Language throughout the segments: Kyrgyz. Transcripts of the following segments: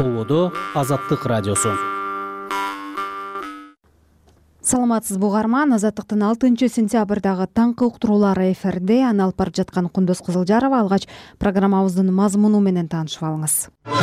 Толодо Азаттык радиосу. Саламатсызбы угарман, Азаттыктын 6-сентябрдагы таңкы уктуруулары эфирде. Аны алып бара жаткан Кундуз Кызылжарова. Алгач программабыздын мазмуну менен таанышып алыңыз.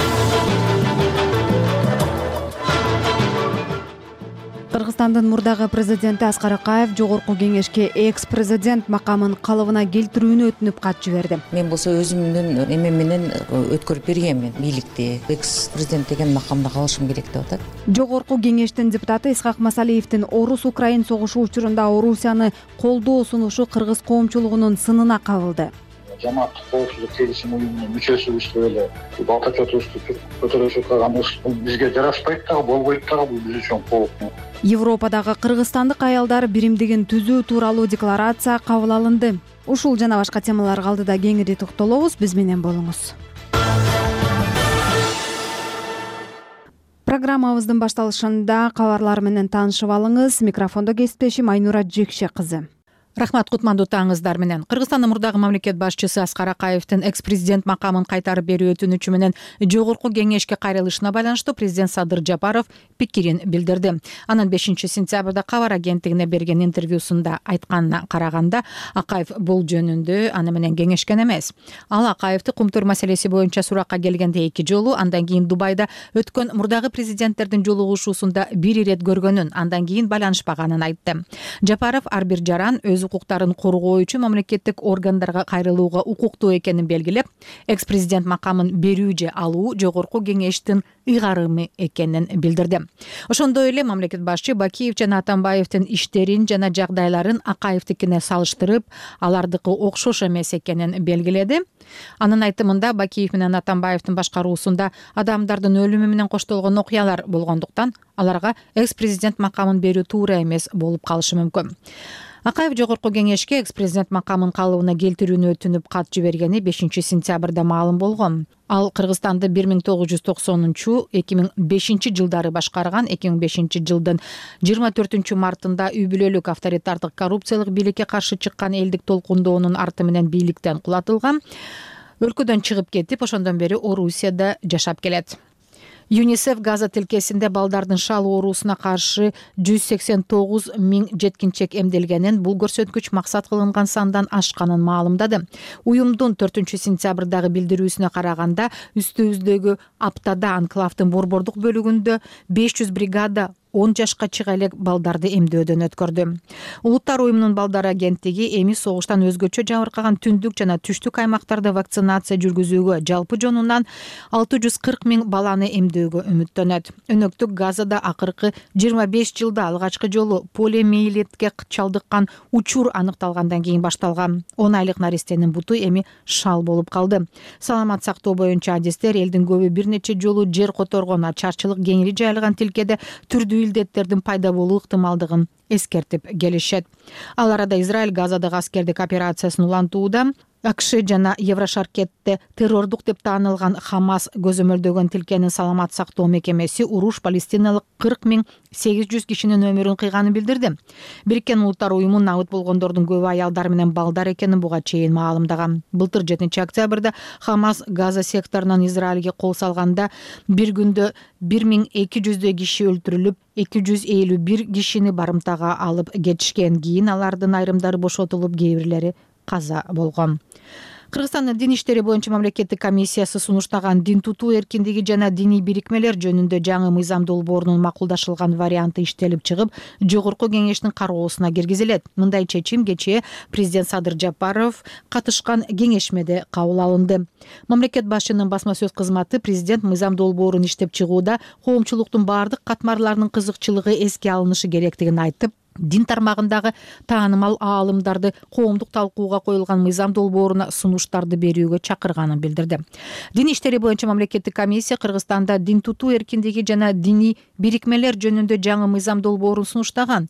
Кыргызстандын мурдагы президенти Аскар Акаев жогорку кеңешке экс-президент макамын калыбына келтирүүнү өтүнүп кат жиберди. Мен болсо өзүмдүн эме менен өткөрүп бергенмин бийликти. Экс-президент деген макамда калышым керек деп атат. Жогорку кеңештин депутаты Исхак Масалиевдин Орус-Украин согушу учурунда Орусияны колдоо сунушу кыргыз коомчулугунун сынына кабылды. Жамааттык коопсуздук келишим уюмунун мүчөсүбүз эле балтачотубузду көтөрүшүп калганыбыз бизге жарашпайт дагы, болбойт дагы, бул биз үчүн кооп. Европадагы кыргызстандык аялдар биримдигин түзүү тууралуу декларация кабыл алынды. Ушул жана башка темаларга алдыда кеңири токтолобуз, биз менен болуңуз. Программабыздын башталышында кабарлар менен таанышып алыңыз. Микрофондо кесиптешим Айнура Жекше кызы. Рахмат, кутмандуу таңыңыздар менен. Кыргызстандын мурдагы мамлекет башчысы Аскар Акаевдин экс-президент макамын кайтарып берүү өтүнүчү менен жогорку кеңешке кайрылышына байланыштуу президент Садыр Жапаров пикирин билдирди. Анын 5-сентябрда кабар агенттигине берген интервьюсунда айтканына караганда, Акаев бул жөнүндө аны менен кеңешкен эмес. Ал Акаевди кумтур маселеси боюнча суракка келгенде 2 жолу, андан кийин Дубайда өткөн мурдагы президенттердин жолугушуусунда 1 ирет көргөнүн, андан кийин байланышпаганын айтты. Жапаров ар бир жаран өз укуктарын коргоо үчүн мамлекеттик органдарга кайрылууга укуктуу экенин белгилеп, экс-президент макамын берүү же алуу жогорку кеңештин ыйгарымы экенин билдирди. Ошондой эле мамлекет башчы Бакиев жана Атамбаевдин иштерин жана жагдайларын Акаевдикине салыштырып, алардыкы окшош эмес экенин белгиледи. Анын айтымында Бакиев менен Атамбаевдин башкаруусунда адамдардын өлүмү менен коштолгон окуялар болгондуктан аларга экс-президент макамын берүү туура эмес болуп калышы мүмкүн. Акаев жогорку кеңешке экс-президент макамын калыбына келтирүүнү өтүнүп кат жибергени 5-сентябрда маалым болгон. Ал Кыргызстанды 1990-2005 жылдары башкарган, 2005 жылдын 24 мартында үй бүлөлүк авторитардык коррупциялык бийликке каршы чыккан элдик толкундоонун арты менен бийликтен кулатылган. Өлкөдөн чыгып кетип, ошондон бери Орусияда жашап келет. ЮНИСЕФ Газа тилкесинде балдардын шал оорусуна каршы 189 000 жеткинчек эмделгенин, бул көрсөткүч максат кылынган сандан ашканын маалымдады. Уюмдун 4-сентябрдагы билдирүүсүнө караганда, үстүбүздөгү аптада анклавдын борбордук бөлүгүндө 500 бригада 10 жашка чыга элек балдарды эмдөөдөн өткөрдү. Улуттар уюмунун балдар агенттиги эми согуштан өзгөчө жабыркаган түндүк жана түштүк аймактарда вакцинация жүргүзүүгө жалпы жонунан 640 000 баланы эмдөөгө үмүттөнөт. Өнөктүк Газада акыркы 25 жылда алгачкы жолу полиомиелитке чалдыккан учур аныкталгандан кийин башталган. 10 айлык наристенин буту эми шал болуп калды. Саламат сактоо боюнча адистер элдин көбү бир нече жолу жер которгон, ачарчылык кеңири жайылган тилкеде түрдүү илдеттердин пайда болуу ыктымалдыгын эскертип келишет. Ал арада Израиль Газадагы аскердик операциясын улантууда АКШ жана Еврошаркетте террордук деп таанылган Хамас көзөмөлдөгөн тилкенин саламат сактоо мекемеси уруш палестиналык 40 800 кишинин өмүрүн кыйганын билдирди. Бириккен Улуттар уюму набыт болгондордун көбү аялдар менен балдар экенин буга чейин маалымдаган. Былтыр 7 октябрда Хамас Газа секторунан Израилге кол салганда бир күндө 1200 киши өлтүрүлүп, 251 кишини барымтага алып кетишкен. Кийин алардын айрымдары бошотулуп, кээ бирлери каза болгон. Кыргызстандын дин иштери боюнча мамлекеттик комиссиясы сунуштаган дин тутуу эркиндиги жана диний бирикмелер жөнүндө жаңы мыйзам долбоорунун макулдашылган варианты иштелип чыгып, жогорку кеңештин кароосуна киргизилет. Мындай чечим кечээ президент Садыр Жапаров катышкан кеңешмеде кабыл алынды. Мамлекет башчынын басма сөз кызматы президент мыйзам долбоорун иштеп чыгууда коомчулуктун бардык катмарларынын кызыкчылыгы эске алынышы керектигин айтып, дин тармагындагы таанымал аалымдарды коомдук талкууга коюлган мыйзам долбооруна сунуштарды берүүгө чакырганын билдирди. Дин иштери боюнча мамлекеттик комиссия Кыргызстанда дин тутуу эркиндиги жана диний бирикмелер жөнүндө жаңы мыйзам долбоорун сунуштаган.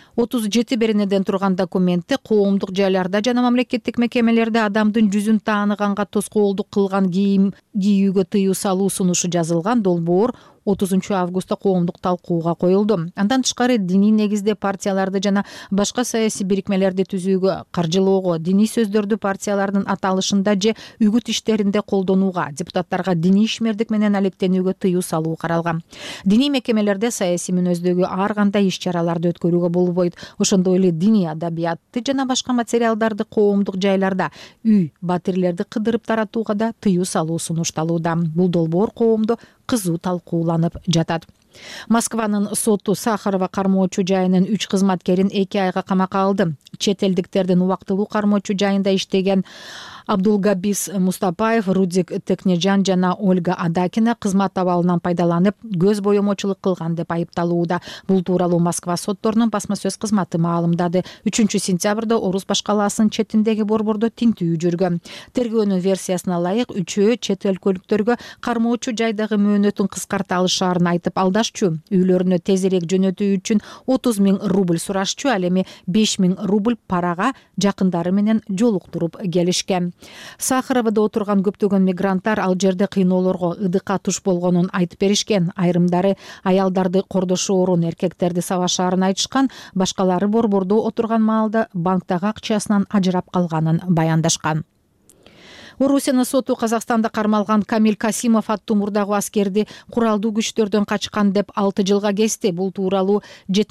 37 беренеден турган документте коомдук жайларда жана мамлекеттик мекемелерде адамдын жүзүн тааныганга тоскоолдук кылган кийим кийүүгө тыюу салуу сунушу жазылган. Долбоор 30 коомдук талкууга коюлду. Андан тышкары диний негизде партияларды жана башка саясий бирикмелерди түзүүгө, каржылоого, диний сөздөрдү партиялардын аталышында же үгүт иштеринде колдонууга, депутаттарга диний ишмердик менен алектенүүгө тыюу салуу каралган. Диний мекемелерде саясий мүнөздөгү ар кандай иш-чараларды өткөрүүгө болбойт. Ошондой эле диний адабиятты жана башка материалдарды коомдук жайларда, үй, батирлерди кыдырып таратууга да тыюу салуу сунушталууда. Бул долбоор коомдо кызуу талкууланып жатат. Москванын соту Сахарова кармоочу жайынын 3 кызматкерин 2 айга камакка алды. Чет элдиктердин убактылуу кармоочу жайында иштеген Абдулгабис Мустапаев, Рудик Текнежан жана Ольга Адакина кызмат абалынан пайдаланып, көз боемочулук кылган деп айыпталууда. Бул тууралуу Москва сотторунун басма сөз кызматы маалымдады. 3-сентябрда Орус башкалаасынын четиндеги борбордо тинтүү жүргөн. Тергөөнүн версиясына ылайык, үчөө чет өлкөлүктөргө кармоочу жайдагы мөөнөтүн кыскарта алышаарын айтып алдашчу. Үйлөрүнө тезирээк жөнөтүү үчүн 30 000 рубль сурашчу, ал эми 5 000 рубль парага жакындары менен жолуктуруп келишкен. Сахаровдо отурган көптөгөн мигранттар ал жерде кыйноолорго, ыдыкка туш болгонун айтып беришкен. Айрымдары аялдарды кордошу орун эркектерди сабашаарын айтышкан, башкалары борбордо отурган маалда банктагы акчасынан ажырап калганын баяндашкан. Орусиянын соту Казакстанда кармалган Камил Касимов аттуу мурдагы аскерди куралдуу күчтөрдөн качкан деп 6 жылга кести. Бул тууралуу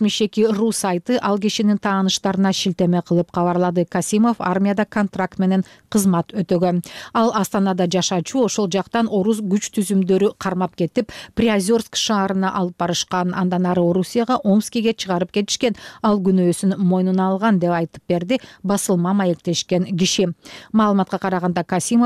72 сайты ал кишинин тааныштарына шилтеме кылып кабарлады. Касимов армияда контракт менен кызмат өтөгөн. Ал Астанада жашачу, ошол жактан орус күч түзүмдөрү кармап кетип, Приозерск шаарына алып барышкан. Андан ары Орусияга, Омскиге чыгарып кетишкен. Ал күнөөсүн мойнуна алган деп айтып берди басылма маектешкен киши. Маалыматка караганда Касимов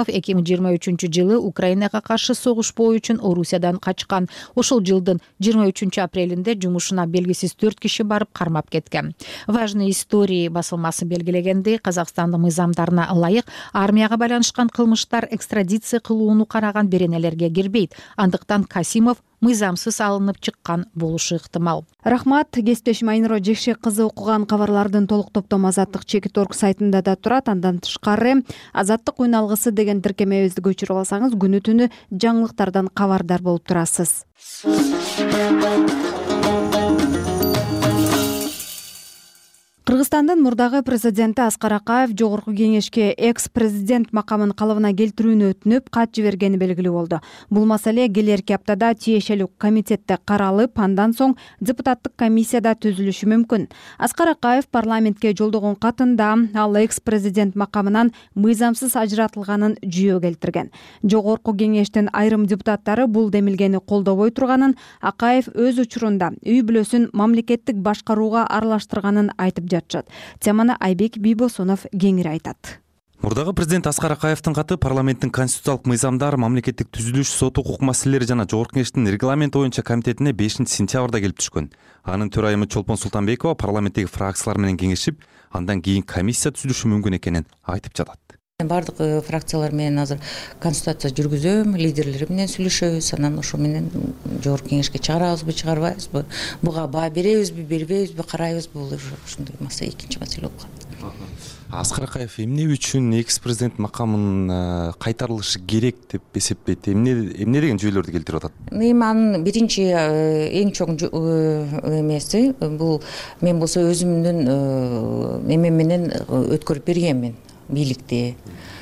2023 Украинага каршы согушпоо үчүн Орусиядан качкан. Ошол жылдын 23 апрелинде жумушуна белгисиз 4 киши барып кармап кеткен. Важные истории басылмасы белгилегендей, Казакстандын мыйзамдарына ылайык армияга байланышкан кылмыштар экстрадиция кылууну караган беренелерге кирбейт. Андыктан Касимов мыйзамсыз алынып чыккан болушу ыктымал. Рахмат, кесиптешим Айнура Жекшек кызы окуган кабарлардын толук топтому Азаттык Чекит.орг сайтында да турат. Андан тышкары Азаттык үн алгысы деген тиркемебизди көчүрүп алсаңыз, күнү түнү жаңылыктардан кабардар болуп турасыз. Кыргызстандын мурдагы президенти Аскар Акаев жогорку кеңешке экс-президент макамын калыбына келтирүүнү өтүнүп, кат жибергени белгилүү болду. Бул маселе келерки аптада тиешелүү комитетте каралып, андан соң депутаттык комиссияда түзүлүшү мүмкүн. Аскар Акаев парламентке жолдогон катында ал экс-президент макамынан мыйзамсыз ажыратылганын жүйө келтирген. Жогорку кеңештин айрым депутаттары бул демилгени колдобой турганын, Акаев өз учурунда үй бүлөсүн мамлекеттик башкарууга аралаштырганын айтып жатышат. Теманы Айбек Бийбосунов кеңири айтат. Мурдагы президент Аскар Акаевдин каты парламенттин конституциялык мыйзамдар, мамлекеттик түзүлүш, сот укук маселелери жана жогорку кеңештин регламент боюнча комитетине 5 сентябрда келип түшкөн. Анын төрайымы Чолпон Султанбекова парламенттеги фракциялар менен кеңешип, андан кийин комиссия түзүлүшү мүмкүн экенин айтып жатат. Бардык фракциялар менен азыр консультация жүргүзөм, лидерлери менен сүйлөшөбүз, анан ошо менен жогорку кеңешке чыгарабызбы, чыгарбайбызбы, буга баа беребизби, бербейбизби, карайбызбы, бул ошондой маселе, экинчи маселе болуп калат. Аскар Акаев эмне үчүн экс-президент макамын кайтарылышы керек деп эсептейт? Эмне деген жүйөлөрдү келтирип атат? Эми анын биринчи эң чоң эмеси бул мен болсо өзүмдүн эмем менен өткөрүп бергенмин бийликти.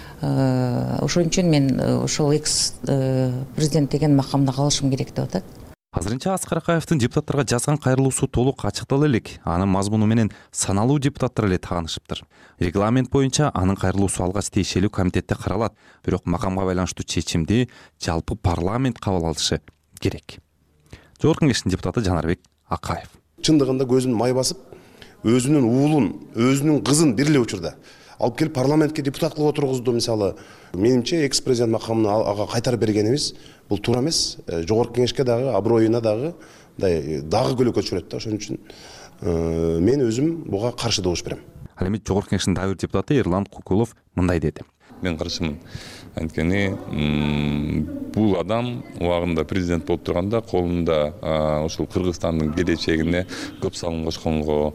Ошон үчүн мен ошол экс президент деген макамда калышым керек деп атат. Азырынча Аскар Акаевдин депутаттарга жазган кайрылуусу толук ачыктала элек. Анын мазмуну менен саналуу депутаттар эле таанышыптыр. Регламент боюнча анын кайрылуусу алгач тиешелүү комитетте каралат. Бирок макамга байланыштуу чечимди жалпы парламент кабыл алышы керек. Жогорку кеңештин депутаты Жанарбек Акаев. Чындыгында көзүн май басып, өзүнүн уулун, өзүнүн кызын бир эле учурда алып келип парламентке депутат кылып отургузду. Мисалы, менимче экс-президент макамын ага кайтарып бергенибиз бул туура эмес. Жогорку кеңешке дагы, аброюна дагы көлөкө түшүрөт да. Ошон үчүн мен өзүм буга каршы добуш берем. Ал эми жогорку кеңештин дагы бир депутаты Эрлан Кукулов мындай деди. Мен каршымын. Анткени бул адам убагында президент болуп турганда колунда ошол Кыргызстандын келечегине көп салым кошконго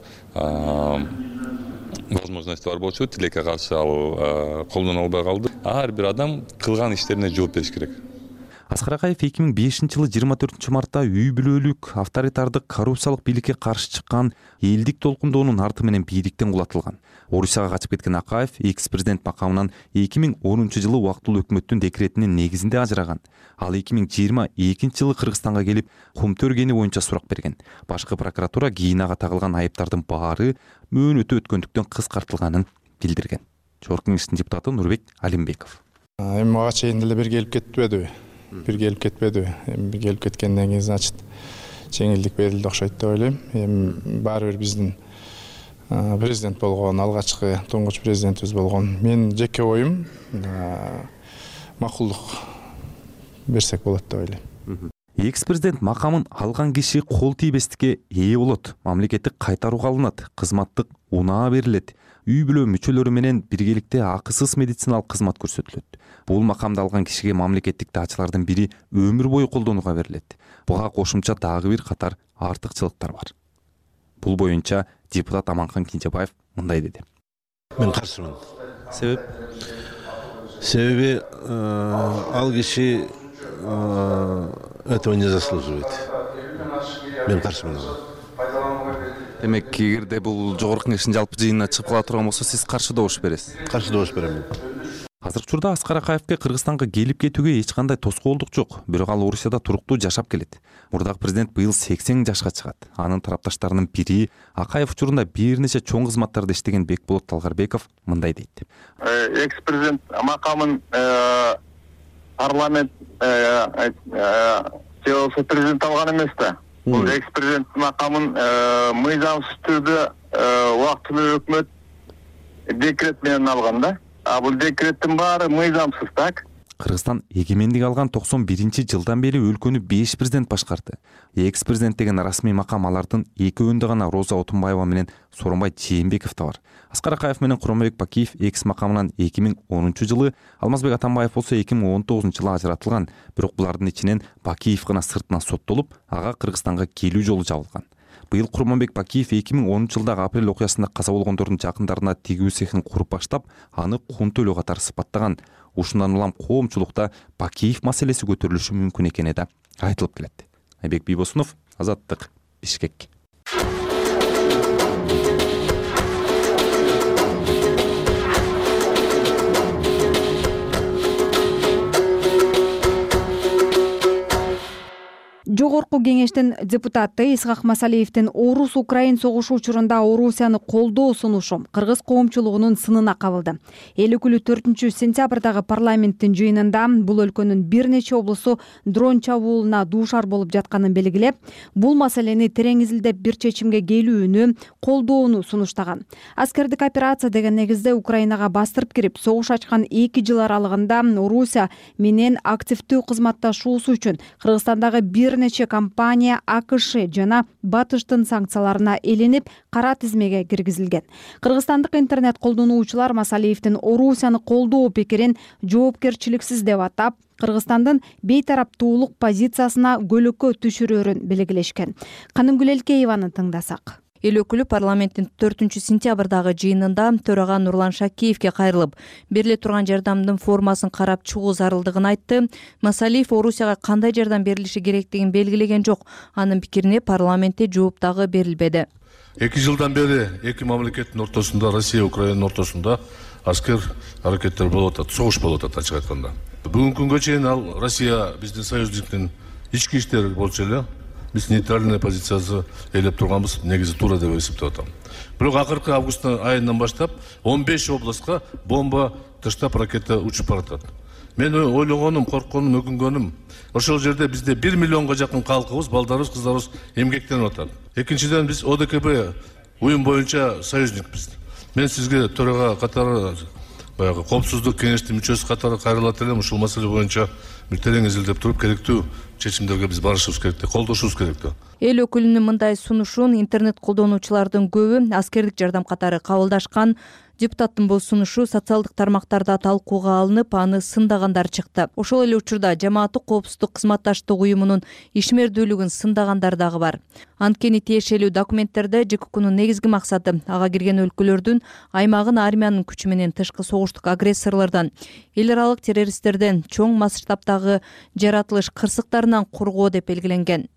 возможность бар болчу, тилекке каршы ал колдоно албай калды. Ар бир адам кылган иштерине жооп бериш керек. Аскар Акаев 2005-жылы 24-мартта үй бүлөлүк авторитардык коррупциялык бийликке каршы чыккан элдик толкундоонун арты менен бийликтен кулатылган. Орусияга качып кеткен Акаев экс-президент макамынан 2010-жылы убактылуу өкмөттүн декретинин негизинде ажыраган. Ал 2022-жылы Кыргызстанга келип, кум төргени боюнча сурак берген. Башкы прокуратура Гийнага тагылган айыптардын баары мөөнөтү өткөндүктөн кыскартылганын билдирген. Жогорку Кеңештин депутаты Нурбек Алимбеков. Эми мага чейин деле бир келип кетпедиби? Бир келип кеткенден кийин значит жеңилдик берилди окшойт деп ойлойм. Эми баары бир биздин президент болгон, алгачкы туңгуч президентибиз болгон. Мен жеке оюм макулдук берсек болот деп ойлойм. Экс-президент макамын алган киши кол тийбестикке ээ болот. Мамлекеттик кайтарууга алынат, кызматтык унаа берилет. Үй бүлө мүчөлөрү менен биргеликте акысыз медициналык кызмат көрсөтүлөт. Бул макамды алган кишиге мамлекеттик даачылардын бири өмүр бою колдонууга берилет. Буга кошумча дагы бир катар артыкчылыктар бар. Бул боюнча депутат Аманхан Кинжебаев мындай деди. Мен каршымын. Себеби ал киши этого не заслуживает. Мен каршымын. Демек, эгерде бул жогорку кеңештин жалпы жыйынына чыгып кала турган болсо, сиз каршы добуш бересиз. Каршы добуш берем. Азыркы учурда Аскар Акаевке Кыргызстанга келип кетүүгө эч кандай тоскоолдук жок. Бирок ал Орусияда туруктуу жашап келет. Мурдагы президент быйыл 80 жашка чыгат. Анын тарапташтарынын бири Акаев учурунда бир нече чоң кызматтарда иштеген Бекболот Талгарбеков мындай дейт. Экс-президент макамын парламент президент алган эмес да. Бул экс-президент макамын мыйзамсыз түрдө убактылуу өкмөт декрет менен алган да. Бул декреттин баары мыйзамсыз, так? Кыргызстан эгемендик алган 91-жылдан бери өлкөнү 5 президент башкарды. Экс-президент деген расмий макам алардын экөөндө гана Роза Отунбаева менен Сооронбай Жээнбеков да бар. Аскар Акаев менен Курманбек Бакиев экс макамынан 2010-жылы, Алмазбек Атамбаев болсо 2019-жылы ажыратылган. Бирок булардын ичинен Бакиев гана сыртынан соттолуп, ага Кыргызстанга келүү жолу жабылган. Быйыл Курманбек Бакиев 2010-жылдагы апрель окуясында каза болгондордун жакындарына тигүү цехин куруп баштап, аны кун төлөө катары сыпаттаган. Ушундан улам коомчулукта Бакиев маселеси көтөрүлүшү мүмкүн экени да айтылып келет. Айбек Бийбосунов, Азаттык, Бишкек. Жогорку кеңештин депутаты Исхак Масалиевдин Орус-Украин согушу учурунда Орусияны колдоо сунушу кыргыз коомчулугунун сынына кабылды. Эл өкүлү 4-сентябрдагы парламенттин жыйынында бул өлкөнүн бир нече облусу дрон чабуулуна дуушар болуп жатканын белгилеп, бул маселени терең изилдеп бир чечимге келүүнү колдоону сунуштаган. Аскердик операция деген негизде Украинага бастырып кирип, согуш ачкан 2 жыл аралыгында Орусия менен активдүү кызматташуусу үчүн Кыргызстандагы бир нече компания АКШ жана Батыштын санкцияларына эленип, кара тизмеге киргизилген. Кыргызстандык интернет колдонуучулар Масалиевдин Орусияны колдоо пикирин жоопкерчиликсиз деп атап, Кыргызстандын бейтараптуулук позициясына көлөкө түшүрөрүн белгилешкен. Канымгүл Элкееваны тыңдасак. Эл өкүлү парламенттин 4-сентябрдагы жыйынында төрага Нурлан Шакиевке кайрылып, бериле турган жардамдын формасын карап чыгуу зарылдыгын айтты. Масалиев Орусияга кандай жардам берилиши керектигин белгилеген жок. Анын пикирине парламентте жооп дагы берилбеди. 2 жылдан бери эки мамлекеттин ортосунда, Россия Украинанын ортосунда аскер аракеттер болуп атат, согуш болуп атат ачык айтканда. Бүгүнкү күнгө чейин ал Россия биздин союзниктин ички иштери болчу эле. Биз нейтральный позициясы элеп турганбыз, негизи туура деп эсептеп атам. Бирок акыркы август айынан баштап 15 областка бомба таштап ракета учуп баратат. Мен ойлогонум, коркконум, өкүнгөнүм, ошол жерде бизде 1 миллионго жакын калкыбыз, балдарыбыз, кыздарыбыз эмгектенип атат. Экинчиден биз ОДКБ уюм боюнча союзникпиз. Мен сизге төрага катары баягы коопсуздук кеңештин мүчөсү катары кайрылат элем, ушул маселе боюнча бир терең изилдеп туруп, керектүү чечимдерге биз барышыбыз керек, колдошубуз керек. Эл өкүлүнүн мындай сунушун интернет колдонуучулардын көбү аскердик жардам катары кабылдашкан. Депутаттын бул сунушу социалдык тармактарда талкууга алынып, аны сындагандар чыкты. Ошол эле учурда жамааттык коопсуздук кызматташтык уюмунун ишмердүүлүгүн сындагандар дагы бар. Анткени тиешелүү документтерде ЖККнун негизги максаты ага кирген өлкөлөрдүн аймагын армиянын күчү менен тышкы согуштук агрессорлордон, эл аралык террористтерден, чоң масштабтагы жаратылыш кырсыктарынан коргоо деп белгиленген.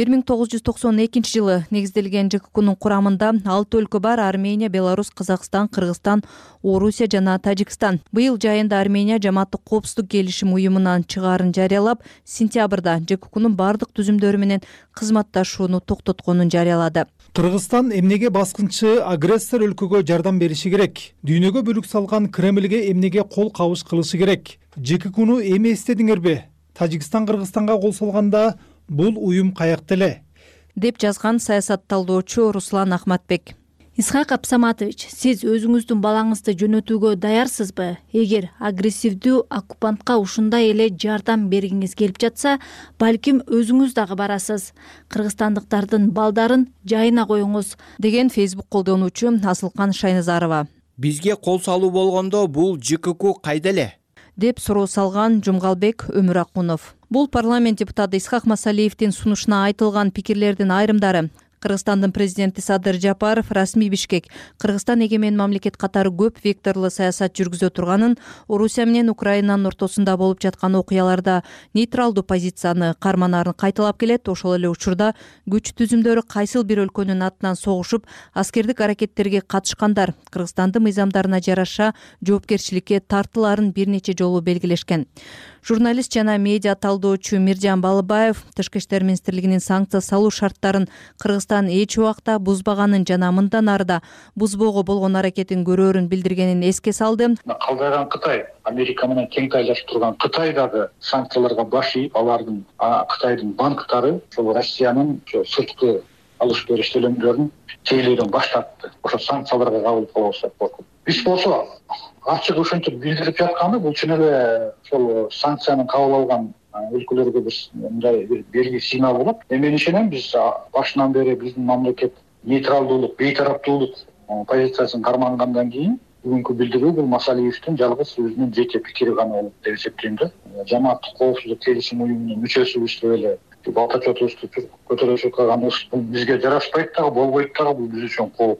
1992 жылы негизделген ЖККнун курамында 6 өлкө бар: Армения, Беларусь, Казакстан, Кыргызстан, Орусия жана Тажикстан. Быйыл жайында Армения жамааттык коопсуздук келишим уюмунан чыгаарын жарыялап, сентябрда ЖККнун бардык түзүмдөрү менен кызматташууну токтотконун жарыялады. Кыргызстан эмнеге баскынчы агрессор өлкөгө жардам бериши керек? Дүйнөгө бүлүк салган Кремлге эмнеге кол кабыш кылышы керек? ЖККну эми эстедиңерби? Тажикстан Кыргызстанга кол салганда бул уюм каякта эле? Деп жазган саясат талдоочу Руслан Ахматбек. Исхак Абсаматович, сиз өзүңүздүн балаңызды жөнөтүүгө даярсызбы? Эгер агрессивдүү оккупантка ушундай эле жардам бергиңиз келип жатса, балким өзүңүз дагы барасыз. Кыргызстандыктардын балдарын жайына коюңуз, деген Facebook колдонуучу Асылкан Шайназарова. Бизге кол салуу болгондо бул ЖКК кайда эле? Деп суроо салган Жумгалбек Өмүракунов. Бул парламент депутаты Исхак Масалиевдин сунушуна айтылган пикирлердин айрымдары. Кыргызстандын президенти Садыр Жапаров расмий Бишкек Кыргызстан эгемен мамлекет катары көп векторлуу саясат жүргүзө турганын, Орусия менен Украинанын ортосунда болуп жаткан окуяларда нейтралдуу позицияны карманаарын кайталап келет. Ошол эле учурда күч түзүмдөрү кайсыл бир өлкөнүн атынан согушуп, аскердик аракеттерге катышкандар Кыргызстандын мыйзамдарына жараша жоопкерчиликке тартылаарын бир нече жолу белгилешкен. Журналист жана медиа талдоочу Миржан Балыбаев Тышкы иштер министрлигинин санкция салуу шарттарын Кыргызстан эч убакта бузбаганын жана мындан арыда бузбоого болгон аракетин көрөөрүн билдиргенин эске салды. Калдайган Кытай, Америка менен тең тайлашып турган Кытай дагы санкцияларга баш ийип, алардын Кытайдын банктары ошол Россиянын сырткы алыш бериш төлөмдөрүн тейлөөдөн баш тартты. Ошо санкцияларга кабыл кылышат коркуп. Биз болсо ачык ушинтип билдирип жатканы бул чын эле ошол санкцияны кабыл алган өлкөлөргө биз мындай бир белги сигнал болот. Мен ишенем, биз башынан бери биздин мамлекет нейтралдуулук, бейтараптуулук позициясын кармангандан кийин бүгүнкү билдирүү бул Масалиевдин жалгыз өзүнүн жеке пикири гана болот деп эсептейм да. Жамааттык коопсуздук келишим уюмунун мүчөсүбүз деп эле балтачотубузду көтөрүшүп калган бул бизге жарашпайт дагы, болбойт дагы, бул биз үчүн кооп.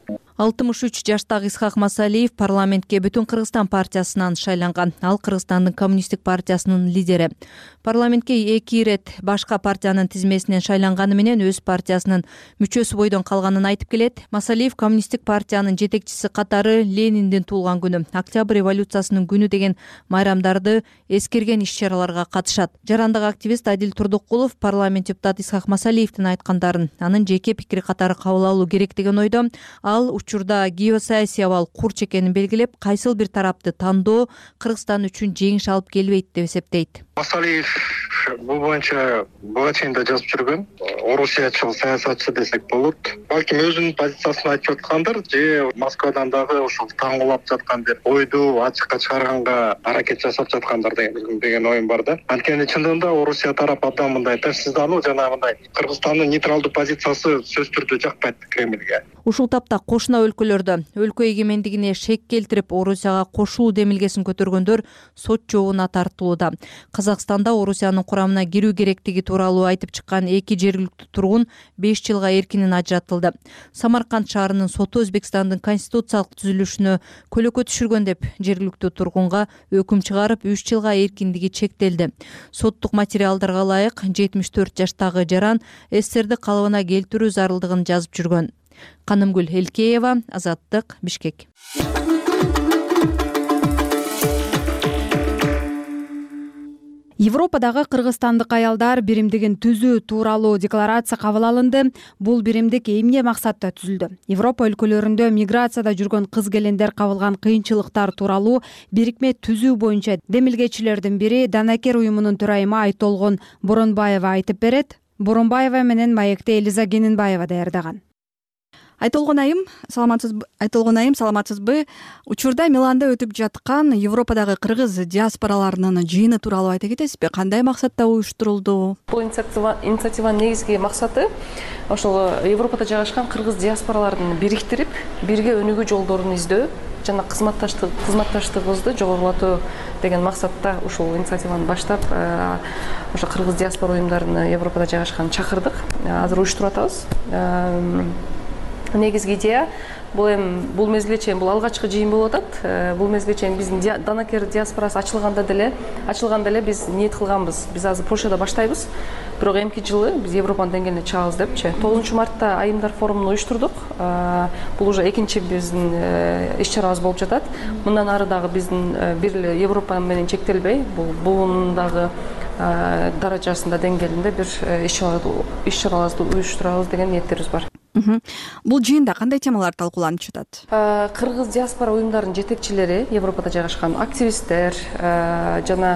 63 жаштагы Исхак Масалиев парламентке Бүтүн Кыргызстан партиясынан шайланган. Ал Кыргызстандын коммунисттик партиясынын лидери. Парламентке 2 ирет башка партиянын тизмесинен шайланганы менен өз партиясынын мүчөсү бойдон калганын айтып келет. Масалиев коммунисттик партиянын жетекчиси катары Лениндин туулган күнү, Октябрь революциясынын күнү деген майрамдарды эскерген иш-чараларга катышат. Жарандык активист Адил Турдукулов парламент депутаты Исхак Масалиевдин айткандарын анын жеке пикири катары кабыл алуу керек деген ойдо. Ал учурда геосаясий абал курч экенин белгилеп, кайсыл бир тарапты тандоо Кыргызстан үчүн жеңиш алып келбейт деп эсептейт. Масалиев бул боюнча буга чейин да жазып жүргөн, орусиячыл саясатчы десек болот. Балким өзүнүн позициясын айтып жаткандыр, же Москвадан дагы ошол таңгылап жаткан бир ойду ачыкка чыгарганга аракет жасап жаткандар деген оюм бар да. Анткени чындыгында Орусия тарап абдан мындай тынчсыздануу жана мындай Кыргызстандын нейтралдуу позициясы сөзсүз түрдө жакпайт Кремлге. Ушул тапта кошуна өлкөлөрдө өлкө эгемендигине шек келтирип Орусияга кошулуу демилгесин көтөргөндөр сот жообуна тартылууда. Казакстанда Орусиянын курамына кирүү керектиги тууралуу айтып чыккан 2 жергиликтүү тургун 5 жылга эркинен ажыратылды. Самарканд шаарынын соту Өзбекстандын конституциялык түзүлүшүнө көлөкө түшүргөн деп жергиликтүү тургунга өкүм чыгарып 3 жылга эркиндиги чектелди. Соттук материалдарга ылайык 74 жаштагы жаран СССРди калыбына келтирүү зарылдыгын жазып жүргөн. Канымгүл Элкеева, Азаттык, Бишкек. Европадагы кыргызстандык аялдар биримдигин түзүү тууралуу декларация кабыл алынды. Бул биримдик эмне максатта түзүлдү? Европа өлкөлөрүндө миграцияда жүргөн кыз-келиндер кабылган кыйынчылыктар тууралуу бирикме түзүү боюнча демилгечилердин бири Данакер уюмунун төрайымы Айтолгон Боронбаева айтып берет. Боронбаева менен маекти Элиза Кенинбаева даярдаган. Айтолгон айым, саламатсызбы? Учурда Миланда өтүп жаткан Европадагы кыргыз диаспораларынын жыйыны тууралуу айта кетесизби? Кандай максатта уюштурулду? Бул инициативанын негизги максаты ошол Европада жайгашкан кыргыз диаспораларын бириктирип, бирге өнүгүү жолдорун издөө жана кызматташтыгыбызды жогорулатуу деген максатта ушул инициативаны баштап, ошо кыргыз диаспора уюмдарын Европада жайгашкан чакырдык. Азыр уюштуруп атабыз. Негизги идея бул мезгилге чейин бул алгачкы жыйын болуп атат. Бул мезгилге чейин биздин Данакер диаспорасы ачылганда деле биз ниет кылганбыз. Биз азыр Польшада баштайбыз. Бирок эмки жылы биз Европанын деңгээлине чыгабыз депчи. 9 мартта айымдар форумун уюштурдук. Бул уже экинчи биздин иш-чарабыз болуп жатат. Мындан ары дагы биздин бир эле Европа менен чектелбей, бул дагы даражасында деңгээлинде бир иш-чараларды уюштурабыз деген ниеттерибиз бар. Бул жыйында кандай темалар талкууланып жатат? Кыргыз диаспора уюмдарынын жетекчилери, Европада жайгашкан активисттер жана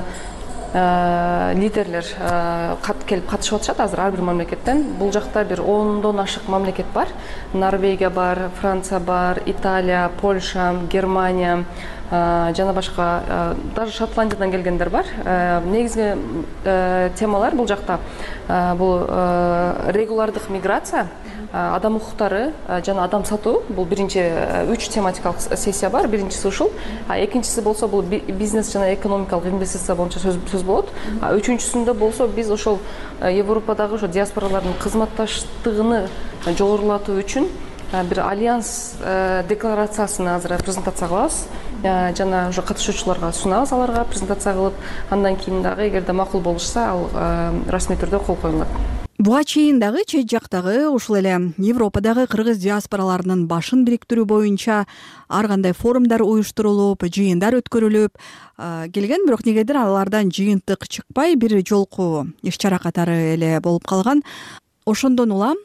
лидерлер келип катышып атышат азыр ар бир мамлекеттен. Бул жакта бир 10дон ашык мамлекет бар. Норвегия бар, Франция бар, Италия, Польша, Германия жана башка, даже Шотландиядан келгендер бар. Негизги темалар бул жакта бул регулардык миграция, адам укуктары жана адам сатуу. Бул биринчи 3 тематикалык сессия бар. Биринчиси ушул, экинчиси болсо бул бизнес жана экономикалык инвестиция боюнча сөз болот. Үчүнчүсүндө болсо биз ошол Европадагы ошо диаспоралардын кызматташтыгын жогорулатуу үчүн бир альянс декларациясын азыр презентация кылабыз. Жана ошо катышуучуларга сунабыз, аларга презентация кылып, андан кийин дагы эгерде макул болушса, ал расмий түрдө кол коюлат. Буга чейин дагы чет жактагы ушул эле Европадагы кыргыз диаспораларынын башын бириктирүү боюнча ар кандай форумдар уюштурулуп, жыйындар өткөрүлүп келген, бирок негедир алардан жыйынтык чыкпай бир жолку иш-чара катары эле болуп калган. Ошондон улам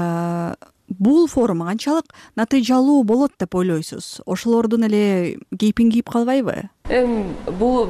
бул форум канчалык натыйжалуу болот деп ойлойсуз? Ошолордун эле кейпин кийип калбайбы? Бул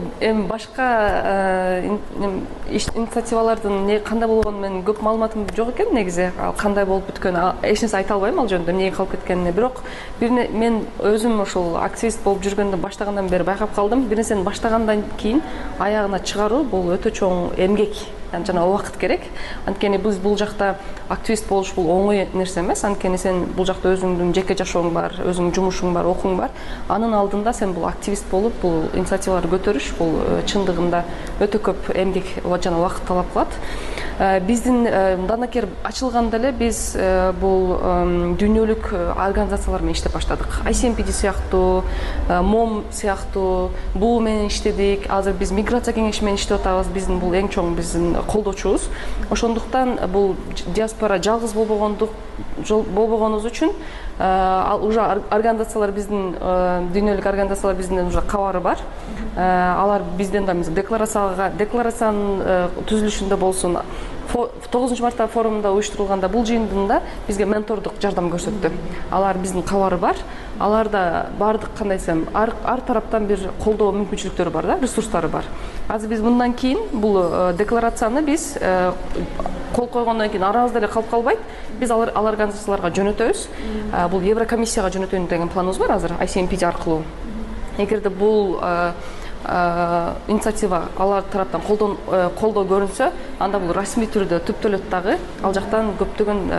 башка инициативалардын кандай болгону менин көп маалыматым жок экен негизи. Ал кандай болуп бүткөнү эч нерсе айта албайм ал жөнүндө, эмнеге калып кеткенине. Бирок мен өзүм ошол активист болуп жүргөндө баштагандан бери байкап калдым. Бир нерсени баштагандан кийин аягына чыгаруу бул өтө чоң эмгек жана убакыт керек. Анткени биз бул жакта активист болуш бул оңой нерсе эмес. Анткени сен бул жакта өзүңдүн жеке жашооң бар, өзүңдүн жумушуң бар, окууң бар. Анын алдында сен бул активист болуп, бул инициативаларды көтөрүш бул чындыгында өтө көп эмгек жана убакыт талап кылат. Биздин Данакер ачылганда эле биз бул дүйнөлүк организациялар менен иштеп баштадык. ICMPD сыяктуу, МОМ сыяктуу бул менен иштедик. Азыр биз миграция кеңеши менен иштеп атабыз. Биздин бул эң чоң биздин колдоочубуз. Ошондуктан бул диаспора жалгыз болбогонубуз үчүн уже организациялар биздин дүйнөлүк организациялар бизден уже кабары бар. Алар бизден да декларациянын түзүлүшүндө болсун, 9 мартта форумда уюштурулганда бул жыйында бизге ментордук жардам көрсөттү. Алар биздин кабары бар. Аларда бардык кандай десем, ар тараптан бир колдоо мүмкүнчүлүктөрү бар да, ресурстары бар. Азыр биз мындан кийин бул декларацияны биз кол койгондон кийин арабызда эле калып калбайт. Биз ал организацияларга жөнөтөбүз. Бул Еврокомиссияга жөнөтөйүн деген планыбыз бар азыр ICMPD аркылуу. Эгерде бул инициатива алар тараптан колдоо көрүнсө, анда бул расмий түрдө түптөлөт дагы. Ал жактан көптөгөн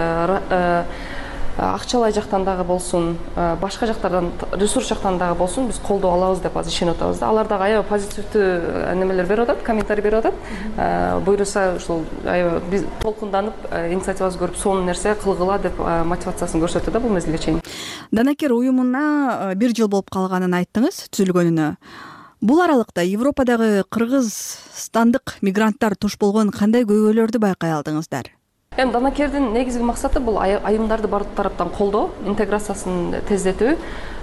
акчалай жактан дагы болсун, башка жактардан, ресурс жактан дагы болсун, биз колдоо алабыз деп азыр ишенип атабыз да. Алар дагы аябай позитивдүү немелер берип атат, комментарий берип атат. Буйруса ушул аябай биз толкунданып, инициативабызды көрүп, сонун нерсе кылгыла деп мотивациясын көрсөттү да бул мезгилге чейин. Данакер уюмуна 1 жыл болуп калганын айттыңыз, түзүлгөнүнө. Бул аралыкта Европадагы кыргызстандык мигранттар туш болгон кандай көйгөйлөрдү байкай алдыңыздар? Данакердин негизги максаты бул айымдарды бардык тараптан колдоо, интеграциясын тездетүү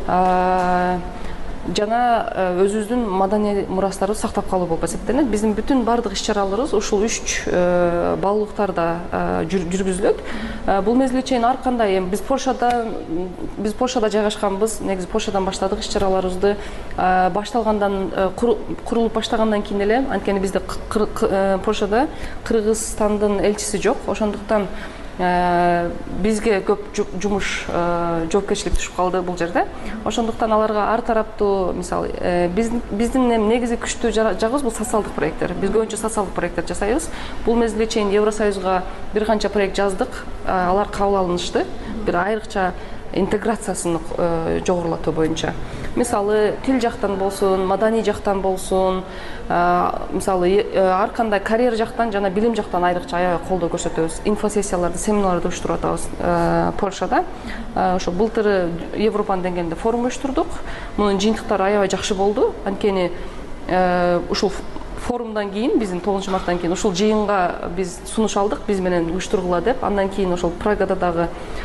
жана өзүбүздүн маданий мурастарды сактап калуу болуп эсептелет. Биздин бүтүн бардык иш-чараларыбыз ушул 3 баалуулуктарда жүргүзүлөт. Бул мезгилге чейин ар кандай биз Польшада жайгашканбыз. Негизи Польшадан баштадык иш-чараларыбызды. Башталгандан курулуп баштагандан кийин эле, анткени бизде Польшада Кыргызстандын элчиси жок. Ошондуктан бизге көп жумуш жоопкерчилик түшүп калды бул жерде. Ошондуктан аларга ар тараптуу, мисалы, биздин негизи күчтүү жагыбыз бул социалдык проекттер. Биз көбүнчө социалдык проекттер жасайбыз. Бул мезгилге чейин Евросоюзга бир канча проект жаздык. Алар кабыл алынышты. Бир айрыкча интеграциясын жогорулатуу боюнча. Мисалы, тил жактан болсун, маданий жактан болсун, мисалы, ар кандай карьера жактан жана билим жактан айрыкча аябай колдоо көрсөтөбүз. Инфосессияларды, семинарларды уюштуруп атабыз Польшада. Ошо былтыр Европанын деңгээлинде форум уюштурдук. Мунун жыйынтыктары аябай жакшы болду. Анткени ушул форумдан кийин, биздин 9-марттан кийин ушул жыйынга биз сунуш алдык, биз менен уюштургула деп. Андан кийин ошол Прагада дагы,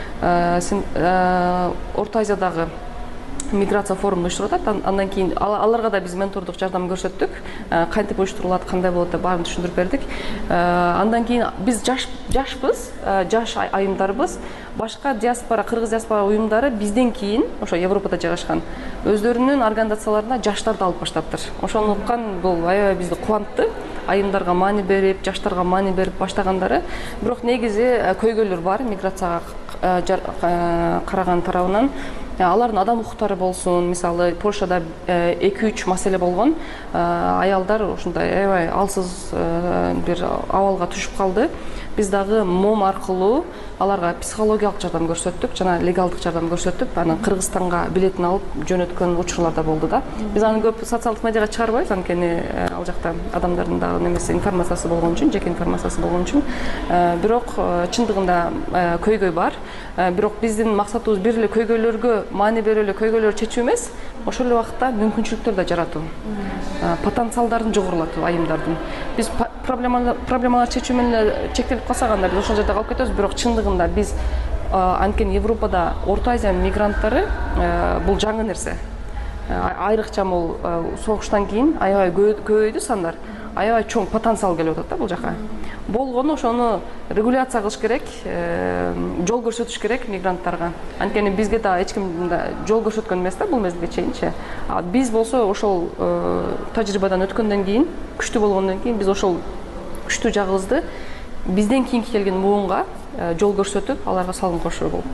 Орто Азиядагы миграция форумун уюштуруп атат. Андан кийин аларга да биз ментордук жардам көрсөттүк. Кантип уюштурулат, кандай болот деп баарын түшүндүрүп бердик. Андан кийин биз жашпыз, жаш айымдарбыз. Башка диаспора, кыргыз диаспора уюмдары бизден кийин, ошо Европада жайгашкан, өздөрүнүн организацияларына жаштарды алып баштаптыр. Ошондуктан бул аябай бизди кубантты. Айымдарга маани берип, жаштарга маани берип баштагандары. Бирок негизи көйгөйлөр бар миграцияга караган тарабынан. Алардын адам укуктары болсун, мисалы, Польшада 2-3 маселе болгон. Аялдар ушундай аябай алсыз бир абалга түшүп калды. Биз дагы МОМ аркылуу аларга психологиялык жардам көрсөттүк, жана легалдык жардам көрсөтүп, анан Кыргызстанга билетин алып жөнөткөн учурлар да болду да. Биз аны көп социалдык медиага чыгарбайбыз, анткени ал жакта адамдардын дагы немеси информациясы болгон үчүн, жеке информациясы болгон үчүн. Бирок чындыгында көйгөй бар. Бирок биздин максатыбыз бир эле көйгөйлөргө маани берип эле көйгөйлөрдү чечүү эмес, ошол эле убакта мүмкүнчүлүктөр да жаратуу. Потенциалдарын жогорулатуу айымдардын. Биз проблемалар чечүү менен чектелип калсак, анда биз ошол жерде калып кетебиз. Бирок чындыгында биз анткени Европада Орто Азия мигранттары бул жаңы нерсе. Айрыкча могул согуштан кийин аябай көбөйдү сандар. Аябай чоң потенциал келип атат да бул жака. Болгону ошону регуляция кылыш керек, жол көрсөтүш керек мигранттарга. Анткени бизге да эч ким жол көрсөткөн эмес да бул мезгилге чейинчи. Биз болсо ошол тажрыйбадан өткөндөн кийин, күчтүү болгондон кийин биз ошол күчтүү жагыбызды бизден кийинки келген муунга жол көрсөтүп, аларга салым кошуу болуп.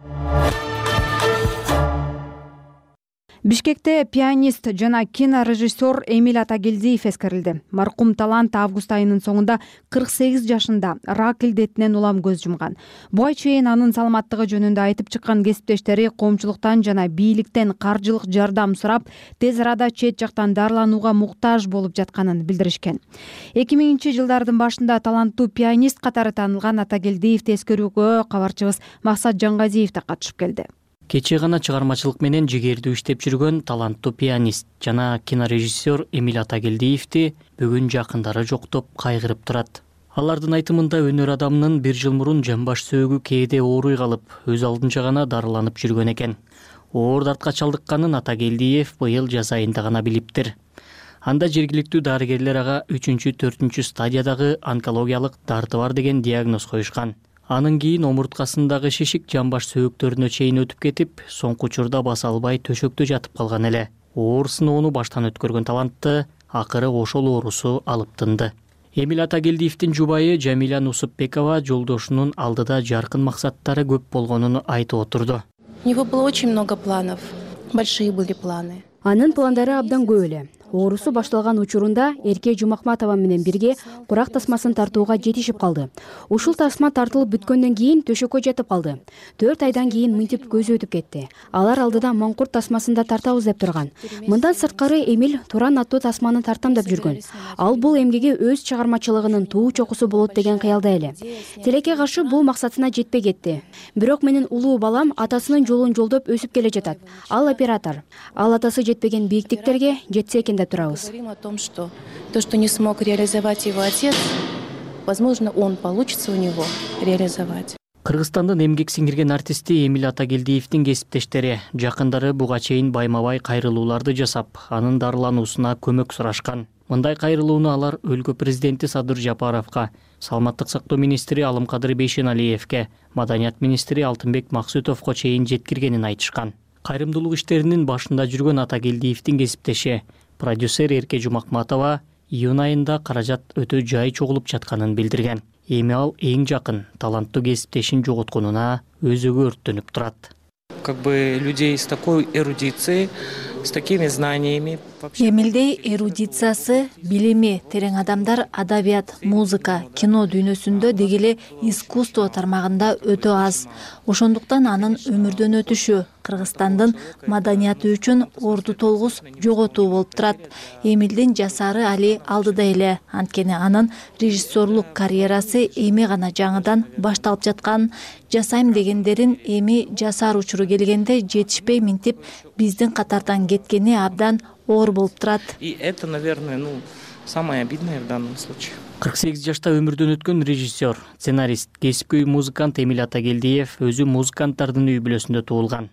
Бишкекте пианист жана кинорежиссер Эмиль Атагелдиев эскерилди. Маркум талант август айынын соңунда 48 жашында рак илдетинен улам көз жумган. Буга чейин анын саламаттыгы жөнүндө айтып чыккан кесиптештери коомчулуктан жана бийликтен каржылык жардам сурап, тез арада чет жактан дарыланууга муктаж болуп жатканын билдиришкен. 2000-жылдардын башында таланттуу пианист катары таанылган Атагелдиевди эскерүүгө кабарчыбыз Максат Жангазиев да катышып келди. Кечээ гана чыгармачылык менен жигердүү иштеп жүргөн таланттуу пианист жана кинорежиссер Эмиль Атагелдиевди бүгүн жакындары жоктоп кайгырып турат. Алардын айтымында өнөр адамынын 1 жыл мурун жамбаш сөөгү кээде ооруй калып, өз алдынча гана дарыланып жүргөн экен. Оор дартка чалдыкканын Атагелдиев быйыл жаз айында гана билиптир. Анда жергиликтүү дарыгерлер ага 3-4 стадиядагы онкологиялык дарты бар деген диагноз коюшкан. Анын кийин омурткасындагы шишик жамбаш сөөктөрүнө чейин өтүп кетип, соңку учурда баса албай төшөктө жатып калган эле. Оор сыноону баштан өткөргөн талантты акыры ошол оорусу алып тынды. Эмиль Атагелдиевдин жубайы Жамиля Нусупбекова жолдошунун алдыда жаркын максаттары көп болгонун айтып отурду. У него было очень много планов, большие были планы. Анын пландары абдан көп эле. Оорусу башталган учурунда Эрке Жумакматова менен бирге курак тасмасын тартууга жетишип калды. Ушул тасма тартылып бүткөндөн кийин төшөккө жатып калды. 4 айдан кийин мынтип көзү өтүп кетти. Алар алдыда маңкурт тасмасын да тартабыз деп турган. Мындан сырткары Эмиль Туран аттуу тасманы тартам деп жүргөн. Ал бул эмгеги өз чыгармачылыгынын туу чокусу болот деген кыялда эле. Тилекке каршы бул максатына жетпей кетти. Бирок менин улуу балам атасынын жолун жолдоп өсүп келе жатат. Ал оператор. Ал атасы жетпеген бийиктиктерге жетсе экен деп турабыз. Говорим о том, что то, что не смог реализовать его отец, возможно, он получится у него реализовать. Кыргызстандын эмгек сиңирген артисти Эмиль Атагелдиевдин кесиптештери жакындары буга чейин байма-бай кайрылууларды жасап, анын дарылануусуна көмөк сурашкан. Мындай кайрылууну алар өлкө президенти Садыр Жапаровго, саламаттык сактоо министри Алымкадыр Бейшеналиевге, маданият министри Алтынбек Максутовго чейин жеткиргенин айтышкан. Кайрымдуулук иштеринин башында жүргөн Атагелдиевдин кесиптеши продюсер Эрке Жумакматова июнь айында каражат өтө жай чогулуп жатканын билдирген. эми ал эң жакын таланттуу кесиптешин жоготконуна өзөгө өрттөнүп турат. Как бы людей с такой эрудицией, с такими знаниями. Эмилдей эрудициясы, билими терең адамдар адабият, музыка, кино дүйнөсүндө дегеле искусство тармагында өтө аз. Ошондуктан анын өмүрдөн өтүшү Кыргызстандын маданияты үчүн орду толгус жоготуу болуп турат. Эмилдин жасары али алдыда эле, анткени анын режиссерлук карьерасы эми гана жаңыдан башталып жаткан. Жасайм дегендерин эми жасар учуру келгенде жетишпей минтип биздин катардан кеткени абдан оор болуп турат. И это, наверное, самое обидное в данном случае. 48 жашта өмүрдөн өткөн режиссер, сценарист, кесипкөй музыкант Эмил Атагелдиев өзү музыканттардын үй бүлөсүндө туулган.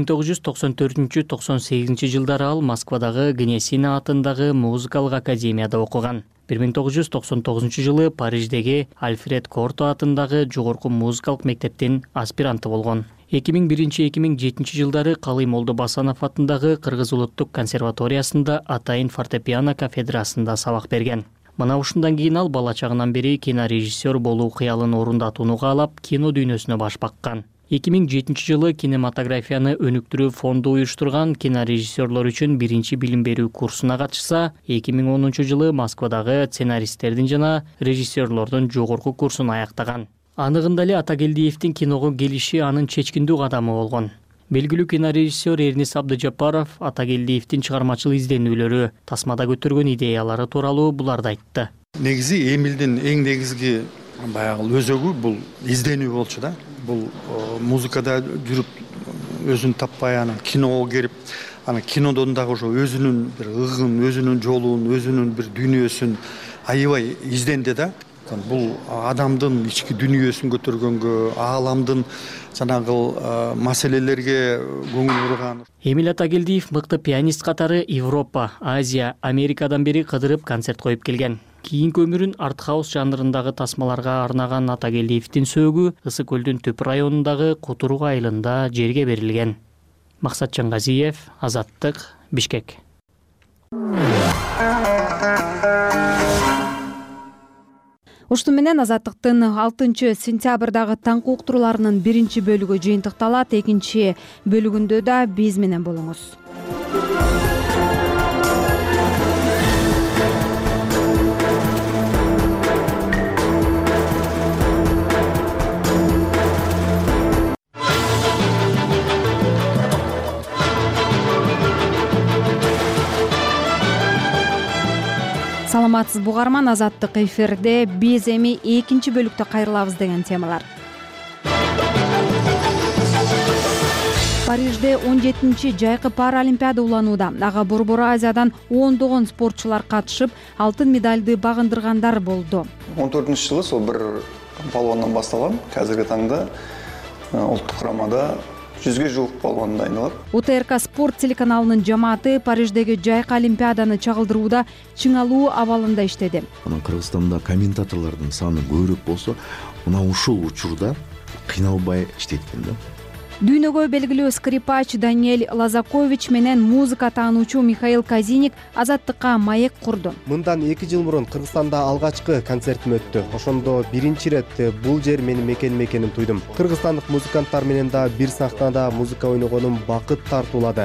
1994-98 жылдары ал Москвадагы Гнесина атындагы музыкалык академияда окуган. 1999 жылы Париждеги Альфред Корто атындагы жогорку музыкалык мектептин аспиранты болгон. 2001-2007 жылдары Калый Молдо Басанов атындагы Кыргыз улуттук консерваториясында атайын фортепиано кафедрасында сабак берген. Мына ушундан кийин ал бала чагынан бери кинорежиссер болуу кыялын орундатууну каалап, кино дүйнөсүнө баш баккан. 2007 жылы кинематографияны өнүктүрүү фонду уюштурган кинорежиссерлор үчүн биринчи билим берүү курсуна катышса, 2010 жылы Москвадагы сценаристтердин жана режиссерлордун жогорку курсун аяктаган. Аныгында эле Атагелдиевдин киного келиши анын чечкиндүү кадамы болгон. Белгилүү кинорежиссер Эрнис Абдыжапаров Атагелдиевдин чыгармачыл изденүүлөрү, тасмада көтөргөн идеялары тууралуу буларды айтты. Негизи Эмилдин эң негизги баягы өзөгү бул изденүү болчу да. Бул музыкада жүрүп өзүн таппай анан киного келип, анан кинодон дагы ошо өзүнүн бир ыгын, өзүнүн жолун, өзүнүн бир дүйнөсүн аябай изденди да. Бул адамдын ички дүйнөсүн көтөргөнгө, ааламдын жанагы маселелерге көңүл бурган. Эмил Атагелдиев мыкты пианист катары Европа, Азия, Америкадан бери кыдырып концерт коюп келген. Кийинки өмүрүн арт-хаус жанрындагы тасмаларга арнаган Атагелдиевдин сөөгү Ысык көлдүн Төп районундагы Кутурга айылында жерге берилген. Максат Жаңгазиев, Азаттык, Бишкек. Ушуну менен Азаттыктын 6 сентябрдагы таңкы уктурууларынын биринчи бөлүгү жыйынтыкталат. Экинчи бөлүгүндө да биз менен болуңуз. Саламатсыз бугарман, Азаттык эфирде. Биз эми экинчи бөлүктө кайрылабыз деген темалар. Парижде 17-чи жайкы паралимпиада уланууда. Ага Борбор Азиядан ондогон спортчулар катышып, алтын медальды багындыргандар болду. 14-жылы сол бир балуандан башталган. Азыркы таңда улуттук курамада 100ге жук балуан дайындалат. УТРК спорт телеканалынын жамааты Париждеги жайкы олимпиаданы чагылдырууда чыңалуу абалында иштеди. Кыргызстанда комментаторлордун саны көбүрөөк болсо, мына ушул учурда кыйналбай иштеткен да. Дүйнөгө белгилүү скрипач Даниэль Лазакович менен музыка таануучу Михаил Казиник Азаттыкка маек курду. Мындан 2 жыл мурун Кыргызстанда алгачкы концертим өттү. Ошондо биринчи ирет бул жер менин мекеним экенин туйдум. Кыргызстандык музыканттар менен да бир сахнада музыка ойногонум бакыт тартуулады.